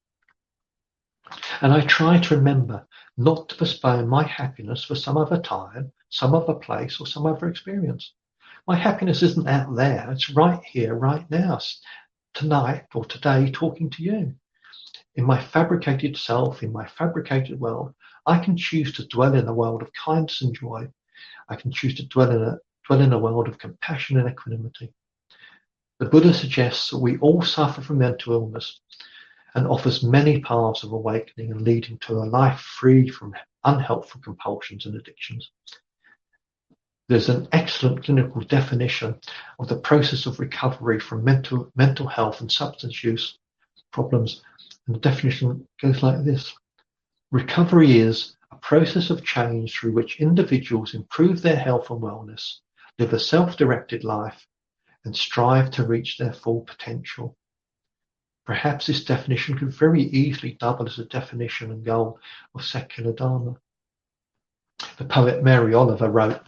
And I try to remember not to postpone my happiness for some other time, some other place, or some other experience. My happiness isn't out there, it's right here, right now, tonight or today, talking to you. In my fabricated self, in my fabricated world, I can choose to dwell in a world of kindness and joy. I can choose to dwell in a dwell in a world of compassion and equanimity. The Buddha suggests that we all suffer from mental illness and offers many paths of awakening and leading to a life free from unhelpful compulsions and addictions. There's an excellent clinical definition of the process of recovery from mental, mental health and substance use problems, and the definition goes like this. Recovery is a process of change through which individuals improve their health and wellness, live a self-directed life, and strive to reach their full potential. Perhaps this definition could very easily double as a definition and goal of secular Dharma. The poet Mary Oliver wrote,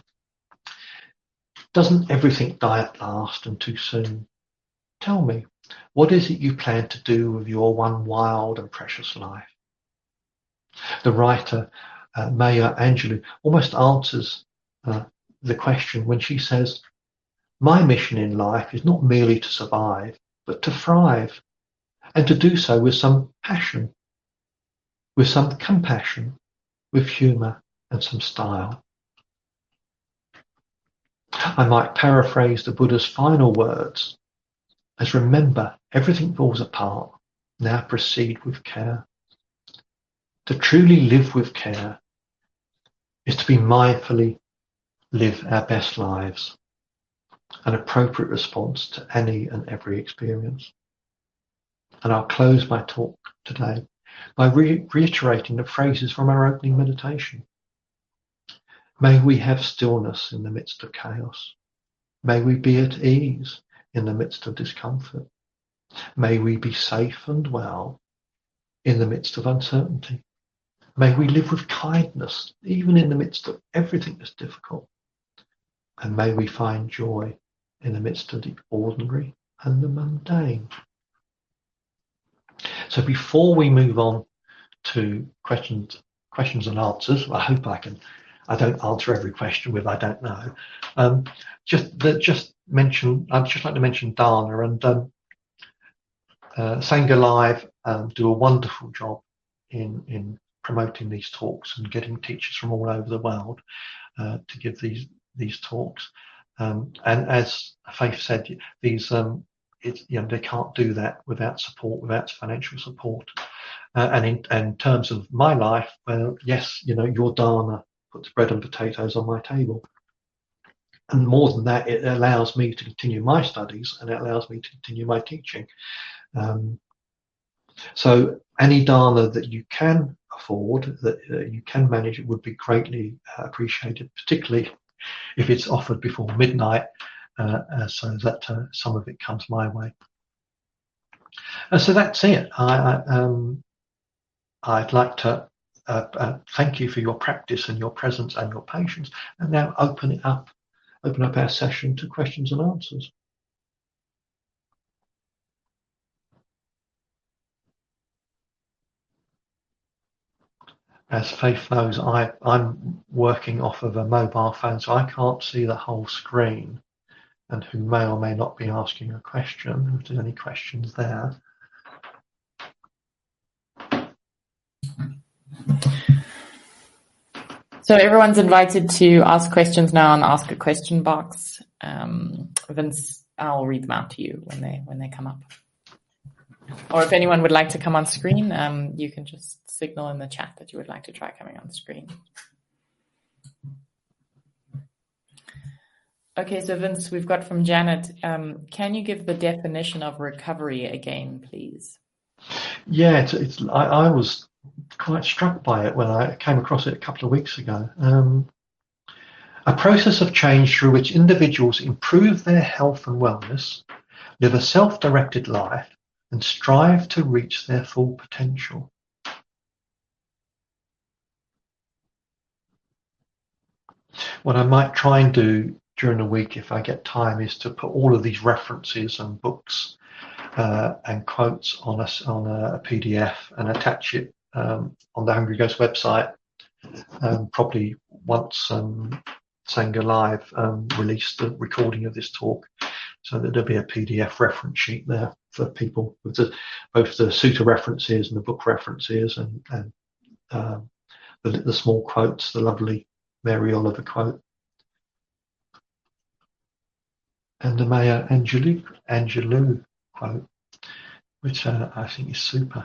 "Doesn't everything die at last and too soon? Tell me, what is it you plan to do with your one wild and precious life?" The writer, uh, Maya Angelou, almost answers uh, the question when she says, "My mission in life is not merely to survive, but to thrive, and to do so with some passion, with some compassion, with humour and some style." I might paraphrase the Buddha's final words as, "Remember, everything falls apart. Now proceed with care." To truly live with care is to be mindfully live our best lives, an appropriate response to any and every experience. And I'll close my talk today by re- reiterating the phrases from our opening meditation. May we have stillness in the midst of chaos. May we be at ease in the midst of discomfort. May we be safe and well in the midst of uncertainty. May we live with kindness, even in the midst of everything that's difficult. And may we find joy in the midst of the ordinary and the mundane. So before we move on to questions, questions and answers, I hope I can, I don't answer every question with "I don't know." Um, just, just mention, I'd just like to mention Dana and um, uh, Sangha Live um, do a wonderful job in in promoting these talks and getting teachers from all over the world uh, to give these these talks. Um, and as Faith said, these um, it, you know, they can't do that without support, without financial support. Uh, and in, in terms of my life, well, yes, you know, your Dana puts bread and potatoes on my table. And more than that, it allows me to continue my studies and it allows me to continue my teaching. Um, so any Dana that you can afford, that uh, you can manage, it would be greatly uh, appreciated, particularly if it's offered before midnight, uh, uh, so that uh, some of it comes my way. And so that's it. I, I, um, I'd like to uh, uh, thank you for your practice and your presence and your patience, and now open it up, open up our session to questions and answers. as Faith knows, I, I'm working off of a mobile phone, so I can't see the whole screen, and who may or may not be asking a question, if there's any questions there. So everyone's invited to ask questions now and ask a question box. Um, Vince, I'll read them out to you when they when they come up. Or if anyone would like to come on screen, um, you can just signal in the chat that you would like to try coming on screen. Okay, so Vince, we've got from Janet. Um, can you give the definition of recovery again, please? Yeah, it's, it's I, I was quite struck by it when I came across it a couple of weeks ago. Um, a process of change through which individuals improve their health and wellness, live a self-directed life, and strive to reach their full potential. What I might try and do during the week, if I get time, is to put all of these references and books uh, and quotes on a, on a P D F and attach it um, on the Hungry Ghost website, um, probably once um, Sangha Live um, released the recording of this talk, so that there'll be a P D F reference sheet there for people with the, both the sutta references and the book references, and, and um, the, the small quotes, the lovely Mary Oliver quote, and the Maya Angelou, Angelou quote, which uh, I think is super.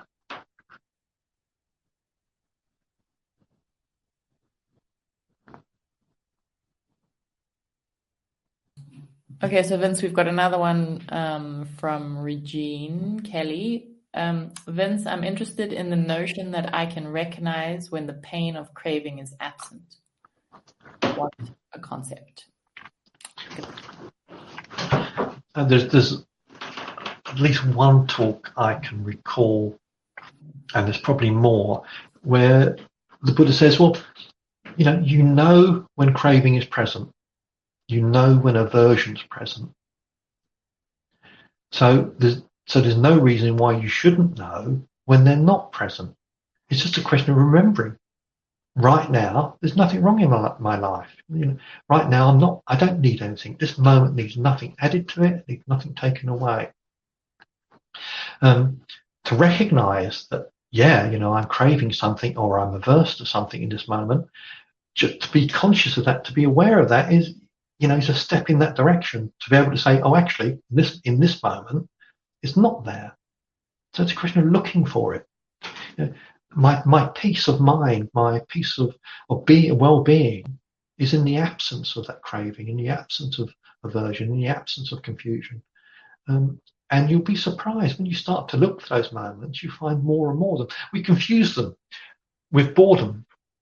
Okay, so Vince, we've got another one um, from Regine Kelly. Um, Vince, I'm interested in the notion that I can recognize when the pain of craving is absent. What a concept. And there's, there's at least one talk I can recall, and there's probably more, where the Buddha says, well, you know, you know when craving is present. You know when aversion is present. So there's, so there's no reason why you shouldn't know when they're not present. It's just a question of remembering. Right now, there's nothing wrong in my, my life. You know, right now, I'm not. I don't need anything. This moment needs nothing added to it. Needs nothing taken away. Um, to recognise that, yeah, you know, I'm craving something or I'm averse to something in this moment. Just to be conscious of that, to be aware of that, is, you know, is a step in that direction. To be able to say, oh, actually, in this in this moment, it's not there. So it's a question of looking for it. You know, my my peace of mind, my peace of of being well-being, is in the absence of that craving, in the absence of aversion, in the absence of confusion. Um, and you'll be surprised when you start to look for those moments. You find more and more of them. We confuse them with boredom.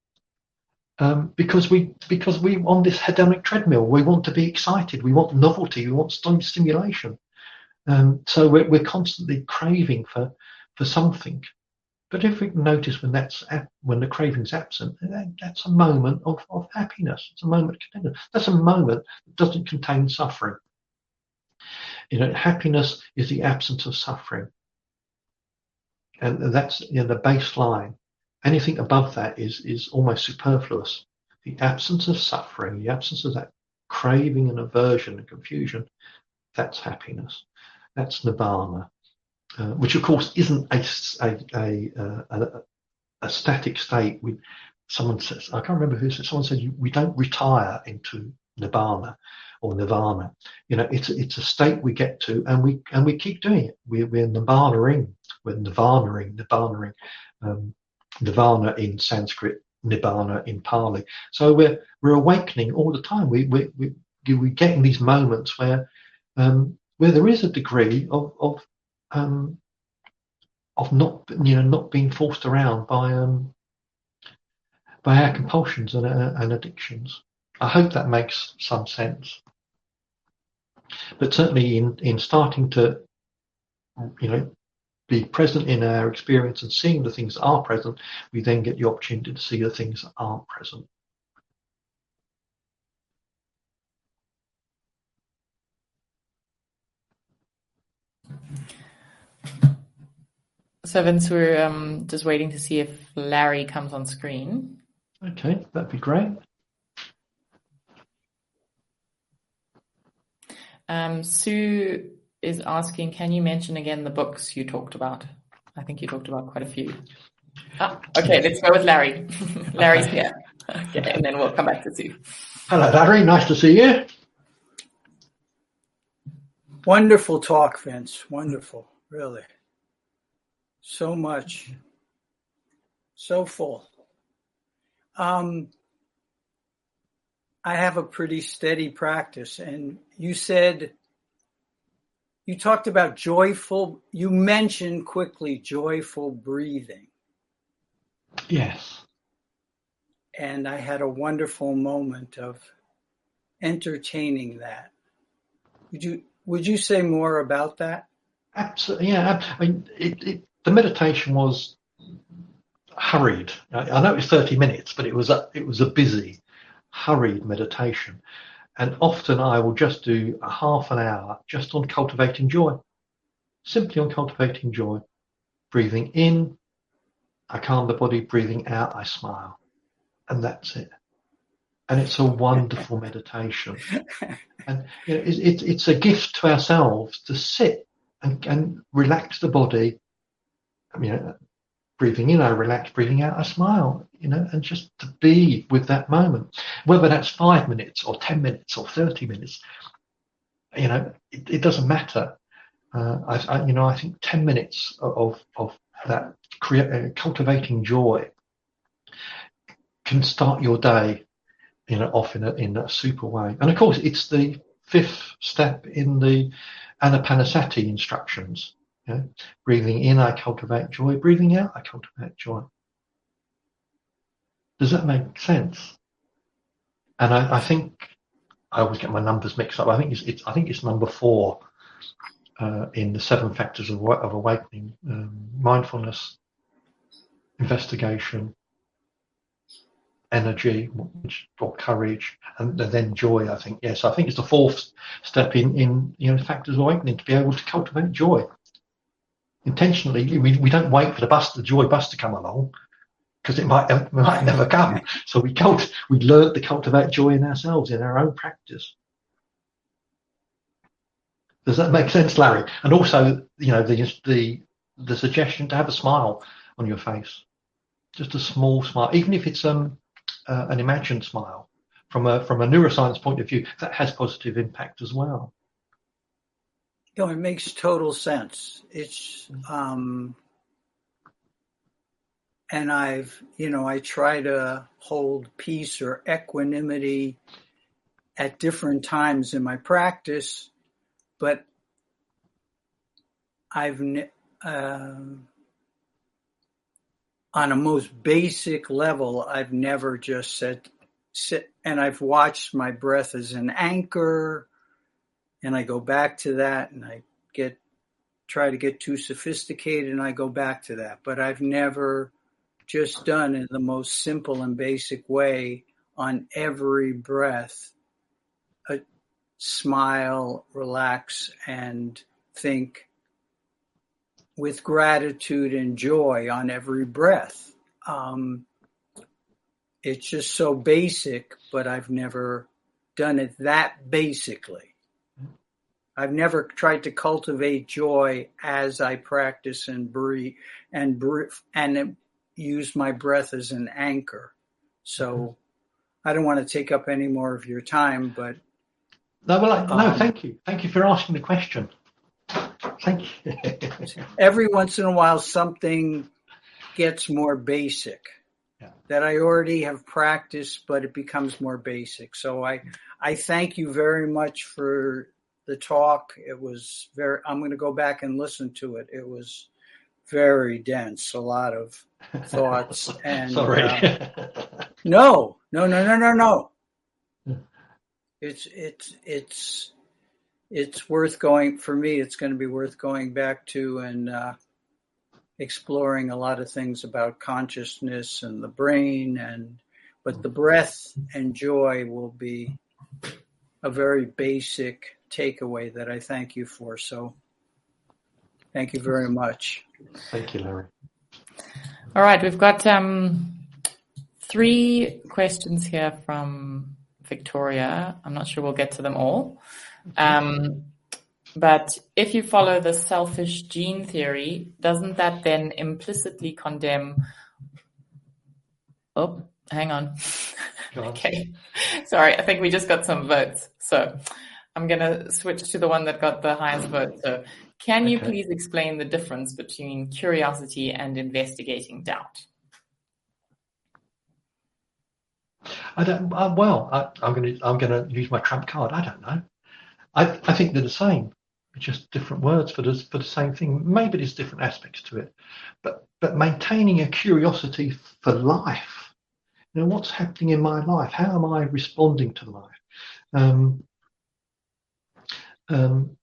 Um, because we because we on this hedonic treadmill, we want to be excited, we want novelty, we want stimulation, um, so we're, we're constantly craving for for something. But if we notice when that's when the craving's absent, that's a moment of, of happiness. It's a moment of contentment. That's a moment that doesn't contain suffering. You know, happiness is the absence of suffering, and that's, you know, the baseline. Anything above that is is almost superfluous. The absence of suffering, the absence of that craving and aversion and confusion, that's happiness. That's nirvana, uh, which of course isn't a a, a, a, a static state. We, someone says, I can't remember who said, someone said, we don't retire into nibbana or nirvana. You know, it's it's a state we get to, and we and we keep doing it. We, we're nirvana-ing, we're nirvana-ing, nirvana-ing. Um, Nirvana in Sanskrit, Nibbana in Pali. So we're we're awakening all the time. We we we we get in these moments where um, where there is a degree of of um, of not, you know, not being forced around by um, by our compulsions and, uh, and addictions. I hope that makes some sense. But certainly in in starting to, you know, be present in our experience and seeing the things that are present, we then get the opportunity to see the things that aren't present. So So Vince, we're um, just waiting to see if Larry comes on screen. Okay, that'd be great. Um, Sue is asking, can you mention again the books you talked about? I think you talked about quite a few. Ah, okay, let's go with Larry. Larry's here. Okay, and then we'll come back to Sue. Hello, Larry. Nice to see you. Wonderful talk, Vince. Wonderful, really. So much. So full. Um, I have a pretty steady practice, and you said, you talked about joyful, you mentioned quickly joyful breathing. Yes. And I had a wonderful moment of entertaining that. Would you would you say more about that? Absolutely, yeah. I mean, it, it, the meditation was hurried. I, I know it was thirty minutes, but it was a, it was a busy, hurried meditation. And often I will just do a half an hour just on cultivating joy, simply on cultivating joy. Breathing in, I calm the body. Breathing out, I smile. And that's it. And it's a wonderful meditation. And you know, it, it, it's a gift to ourselves to sit and, and relax the body. I mean, breathing in, I relax. Breathing out, I smile. You know, and just to be with that moment, whether that's five minutes or ten minutes or thirty minutes. You know, it, it doesn't matter. Uh, I, I, you know, I think ten minutes of of that create, uh, cultivating joy can start your day, you know, off in a, in a super way. And of course, it's the fifth step in the Anapanasati instructions. You know? Breathing in, I cultivate joy. Breathing out, I cultivate joy. Does that make sense? And I, I think I always get my numbers mixed up. I think it's, it's I think it's number four uh, in the seven factors of, of awakening: um, mindfulness, investigation, energy, or courage, and then joy. I think yes, I think it's the fourth step in in you know factors of awakening, to be able to cultivate joy intentionally. We we don't wait for the bus, the joy bus, to come along, because it might it might never come. So we cult we learn to cultivate joy in ourselves, in our own practice. Does that make sense, Larry? And also, you know, the the the suggestion to have a smile on your face, just a small smile, even if it's um. Uh, an imagined smile, from a from a neuroscience point of view, that has positive impact as well. You know, it makes total sense. It's um, and I've you know I try to hold peace or equanimity at different times in my practice, but I've uh, on a most basic level, I've never just said sit, and I've watched my breath as an anchor, and I go back to that, and I get try to get too sophisticated, and I go back to that. But I've never just done in the most simple and basic way on every breath, a smile, relax, and think with gratitude and joy on every breath. Um, it's just so basic, but I've never done it that basically. I've never tried to cultivate joy as I practice and breathe and breathe and use my breath as an anchor. So I don't want to take up any more of your time, but no, well, I, no, um, thank you, thank you for asking the question. Thank you. Every once in a while, something gets more basic yeah. that I already have practiced, but it becomes more basic. So I, I thank you very much for the talk. It was very, I'm going to go back and listen to it. It was very dense, a lot of thoughts. And Sorry. Uh, no, no, no, no, no, no. It's, it's, it's, it's worth going, for me, it's going to be worth going back to and uh, exploring a lot of things about consciousness and the brain, and but the breath and joy will be a very basic takeaway that I thank you for. So Thank you very much. Thank you, Larry. All right, we've got um, three questions here from Victoria. I'm not sure we'll get to them all. Um, but if you follow the selfish gene theory, doesn't that then implicitly condemn... Oh, hang on. Okay. Sorry, I think we just got some votes. So I'm going to switch to the one that got the highest vote. So can you Okay. please explain the difference between curiosity and investigating doubt? I don't. Uh, well, I, I'm going to. I'm going to use my trump card. I don't know. I, I think they're the same. It's just different words for the for the same thing. Maybe there's different aspects to it, but but maintaining a curiosity for life. You know, what's happening in my life? How am I responding to life? Um, um,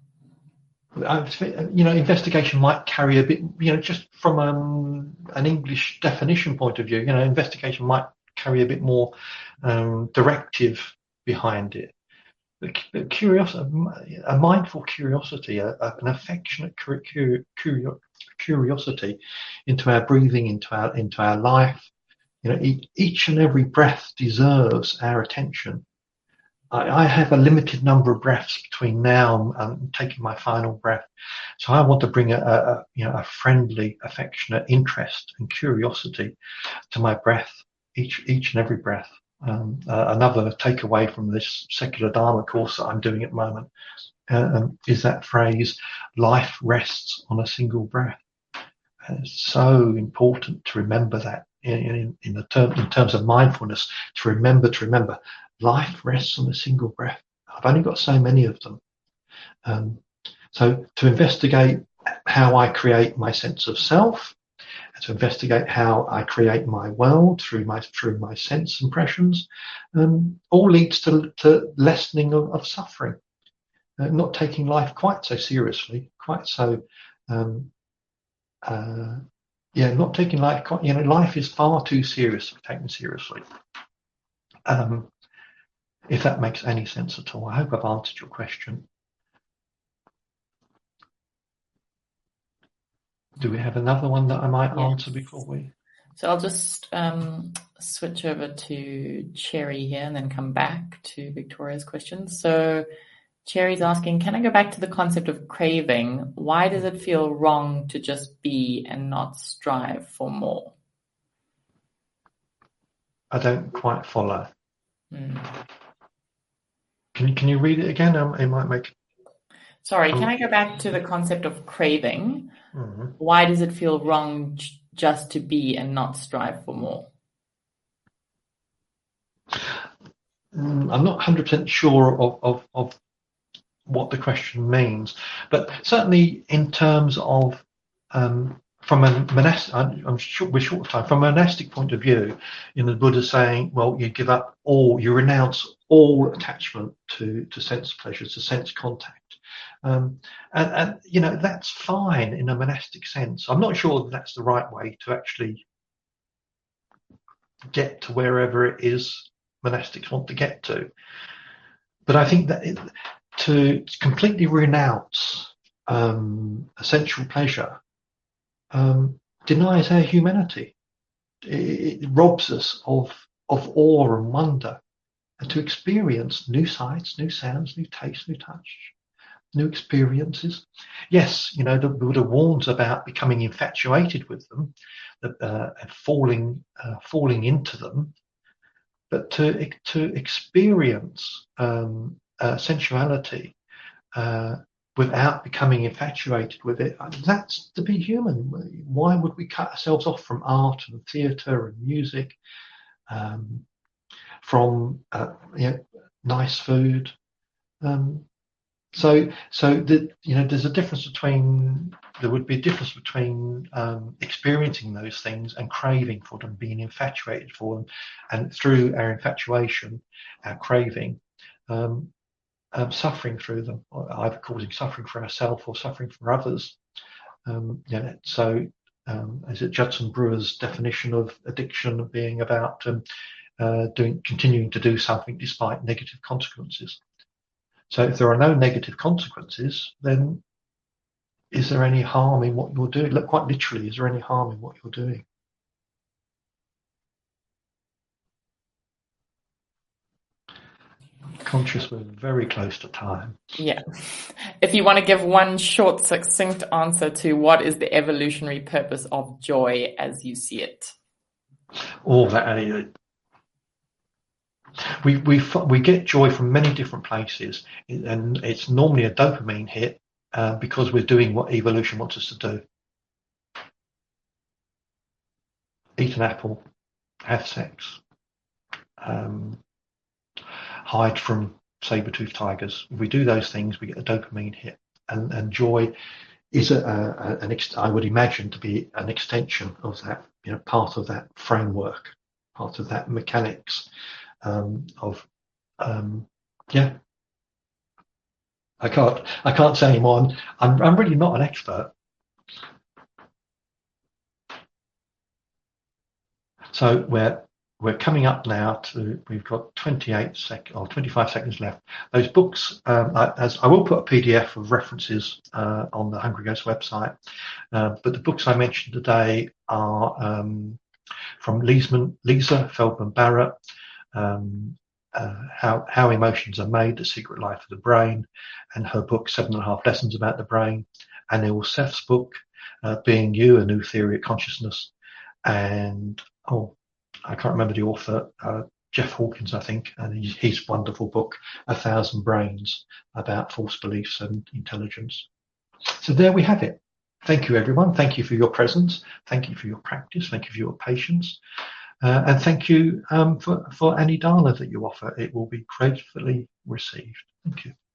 you know, investigation might carry a bit. You know, just from um, an English definition point of view, you know, investigation might carry a bit more um, directive behind it. But curiosity, a mindful curiosity, a, a, an affectionate curi- curi- curiosity into our breathing, into our into our life. You know, each, each and every breath deserves our attention. I, I have a limited number of breaths between now and, and taking my final breath, so I want to bring a, a you know a friendly, affectionate interest and curiosity to my breath, each each and every breath. Um, uh, another takeaway from this secular Dharma course that I'm doing at the moment uh, um, is that phrase: "Life rests on a single breath." And it's so important to remember that in, in, in the term in terms of mindfulness. To remember, to remember, life rests on a single breath. I've only got so many of them. Um, so to investigate how I create my sense of self, to investigate how I create my world through my through my sense impressions, um, all leads to, to lessening of, of suffering, uh, not taking life quite so seriously, quite so, um, uh, yeah, not taking life quite. You know, life is far too serious to be taken seriously. Um, if that makes any sense at all, I hope I've answered your question. Do we have another one that I might Yes. answer before we? So I'll just um, switch over to Cherry here and then come back to Victoria's question. So Cherry's asking, can I go back to the concept of craving? Why does it feel wrong to just be and not strive for more? I don't quite follow. Hmm. Can you can you read it again? Um, it might make. Sorry, can I go back to the concept of craving? Mm-hmm. Why does it feel wrong j- just to be and not strive for more? Mm, I'm not one hundred percent sure of, of, of what the question means, but certainly in terms of um, from a monastic, I'm sure we're short of time. From a monastic point of view, you know, the Buddha saying, well, you give up all, you renounce all attachment to to sense pleasures, to sense contact. Um, and, and, you know, that's fine in a monastic sense. I'm not sure that that's the right way to actually get to wherever it is monastics want to get to. But I think that it, to completely renounce um, essential pleasure um, denies our humanity. It, it robs us of, of awe and wonder, and to experience new sights, new sounds, new tastes, new touch. New experiences. Yes, you know, the Buddha warns about becoming infatuated with them, uh, and falling, uh, falling into them. But to to experience um, uh, sensuality uh, without becoming infatuated with it, that's to be human. Why would we cut ourselves off from art and theatre and music, um, from uh, you know, nice food? Um, So, so the, you know, there's a difference between, there would be a difference between um, experiencing those things and craving for them, being infatuated for them, and through our infatuation, our craving, um, um, suffering through them, either causing suffering for ourselves or suffering for others. Um, you know, so, um, is it Judson Brewer's definition of addiction being about um, uh, doing, continuing to do something despite negative consequences? So if there are no negative consequences, then is there any harm in what you're doing? Look, quite literally, is there any harm in what you're doing? Conscious, we're very close to time. Yeah. If you want to give one short, succinct answer to what is the evolutionary purpose of joy as you see it? All that. Uh, we we we get joy from many different places, and it's normally a dopamine hit uh, because we're doing what evolution wants us to do. Eat an apple, have sex, um, hide from saber-toothed tigers. If we do those things, we get a dopamine hit, and, and joy is a, a, an ex- I would imagine to be an extension of that, you know, part of that framework, part of that mechanics um, of, um, yeah. I can't, I can't say anymore. I'm, I'm, I'm really not an expert. So we're we're coming up now to, we've got twenty-eight sec or twenty-five seconds left. Those books, um, I, as I will put a P D F of references uh, on the Hungry Ghost website, uh, but the books I mentioned today are um, from Leesman, Lisa Feldman Barrett, um, uh, How How Emotions Are Made: The Secret Life of the Brain, and her book Seven and a Half Lessons About the Brain, and Neil Seth's book uh, Being You: A New Theory of Consciousness, and oh, I can't remember the author, uh, Jeff Hawkins, I think, and his, his wonderful book, A Thousand Brains, about false beliefs and intelligence. So there we have it. Thank you, everyone. Thank you for your presence. Thank you for your practice. Thank you for your patience. Uh, and thank you um, for, for any dana that you offer. It will be gratefully received. Thank you.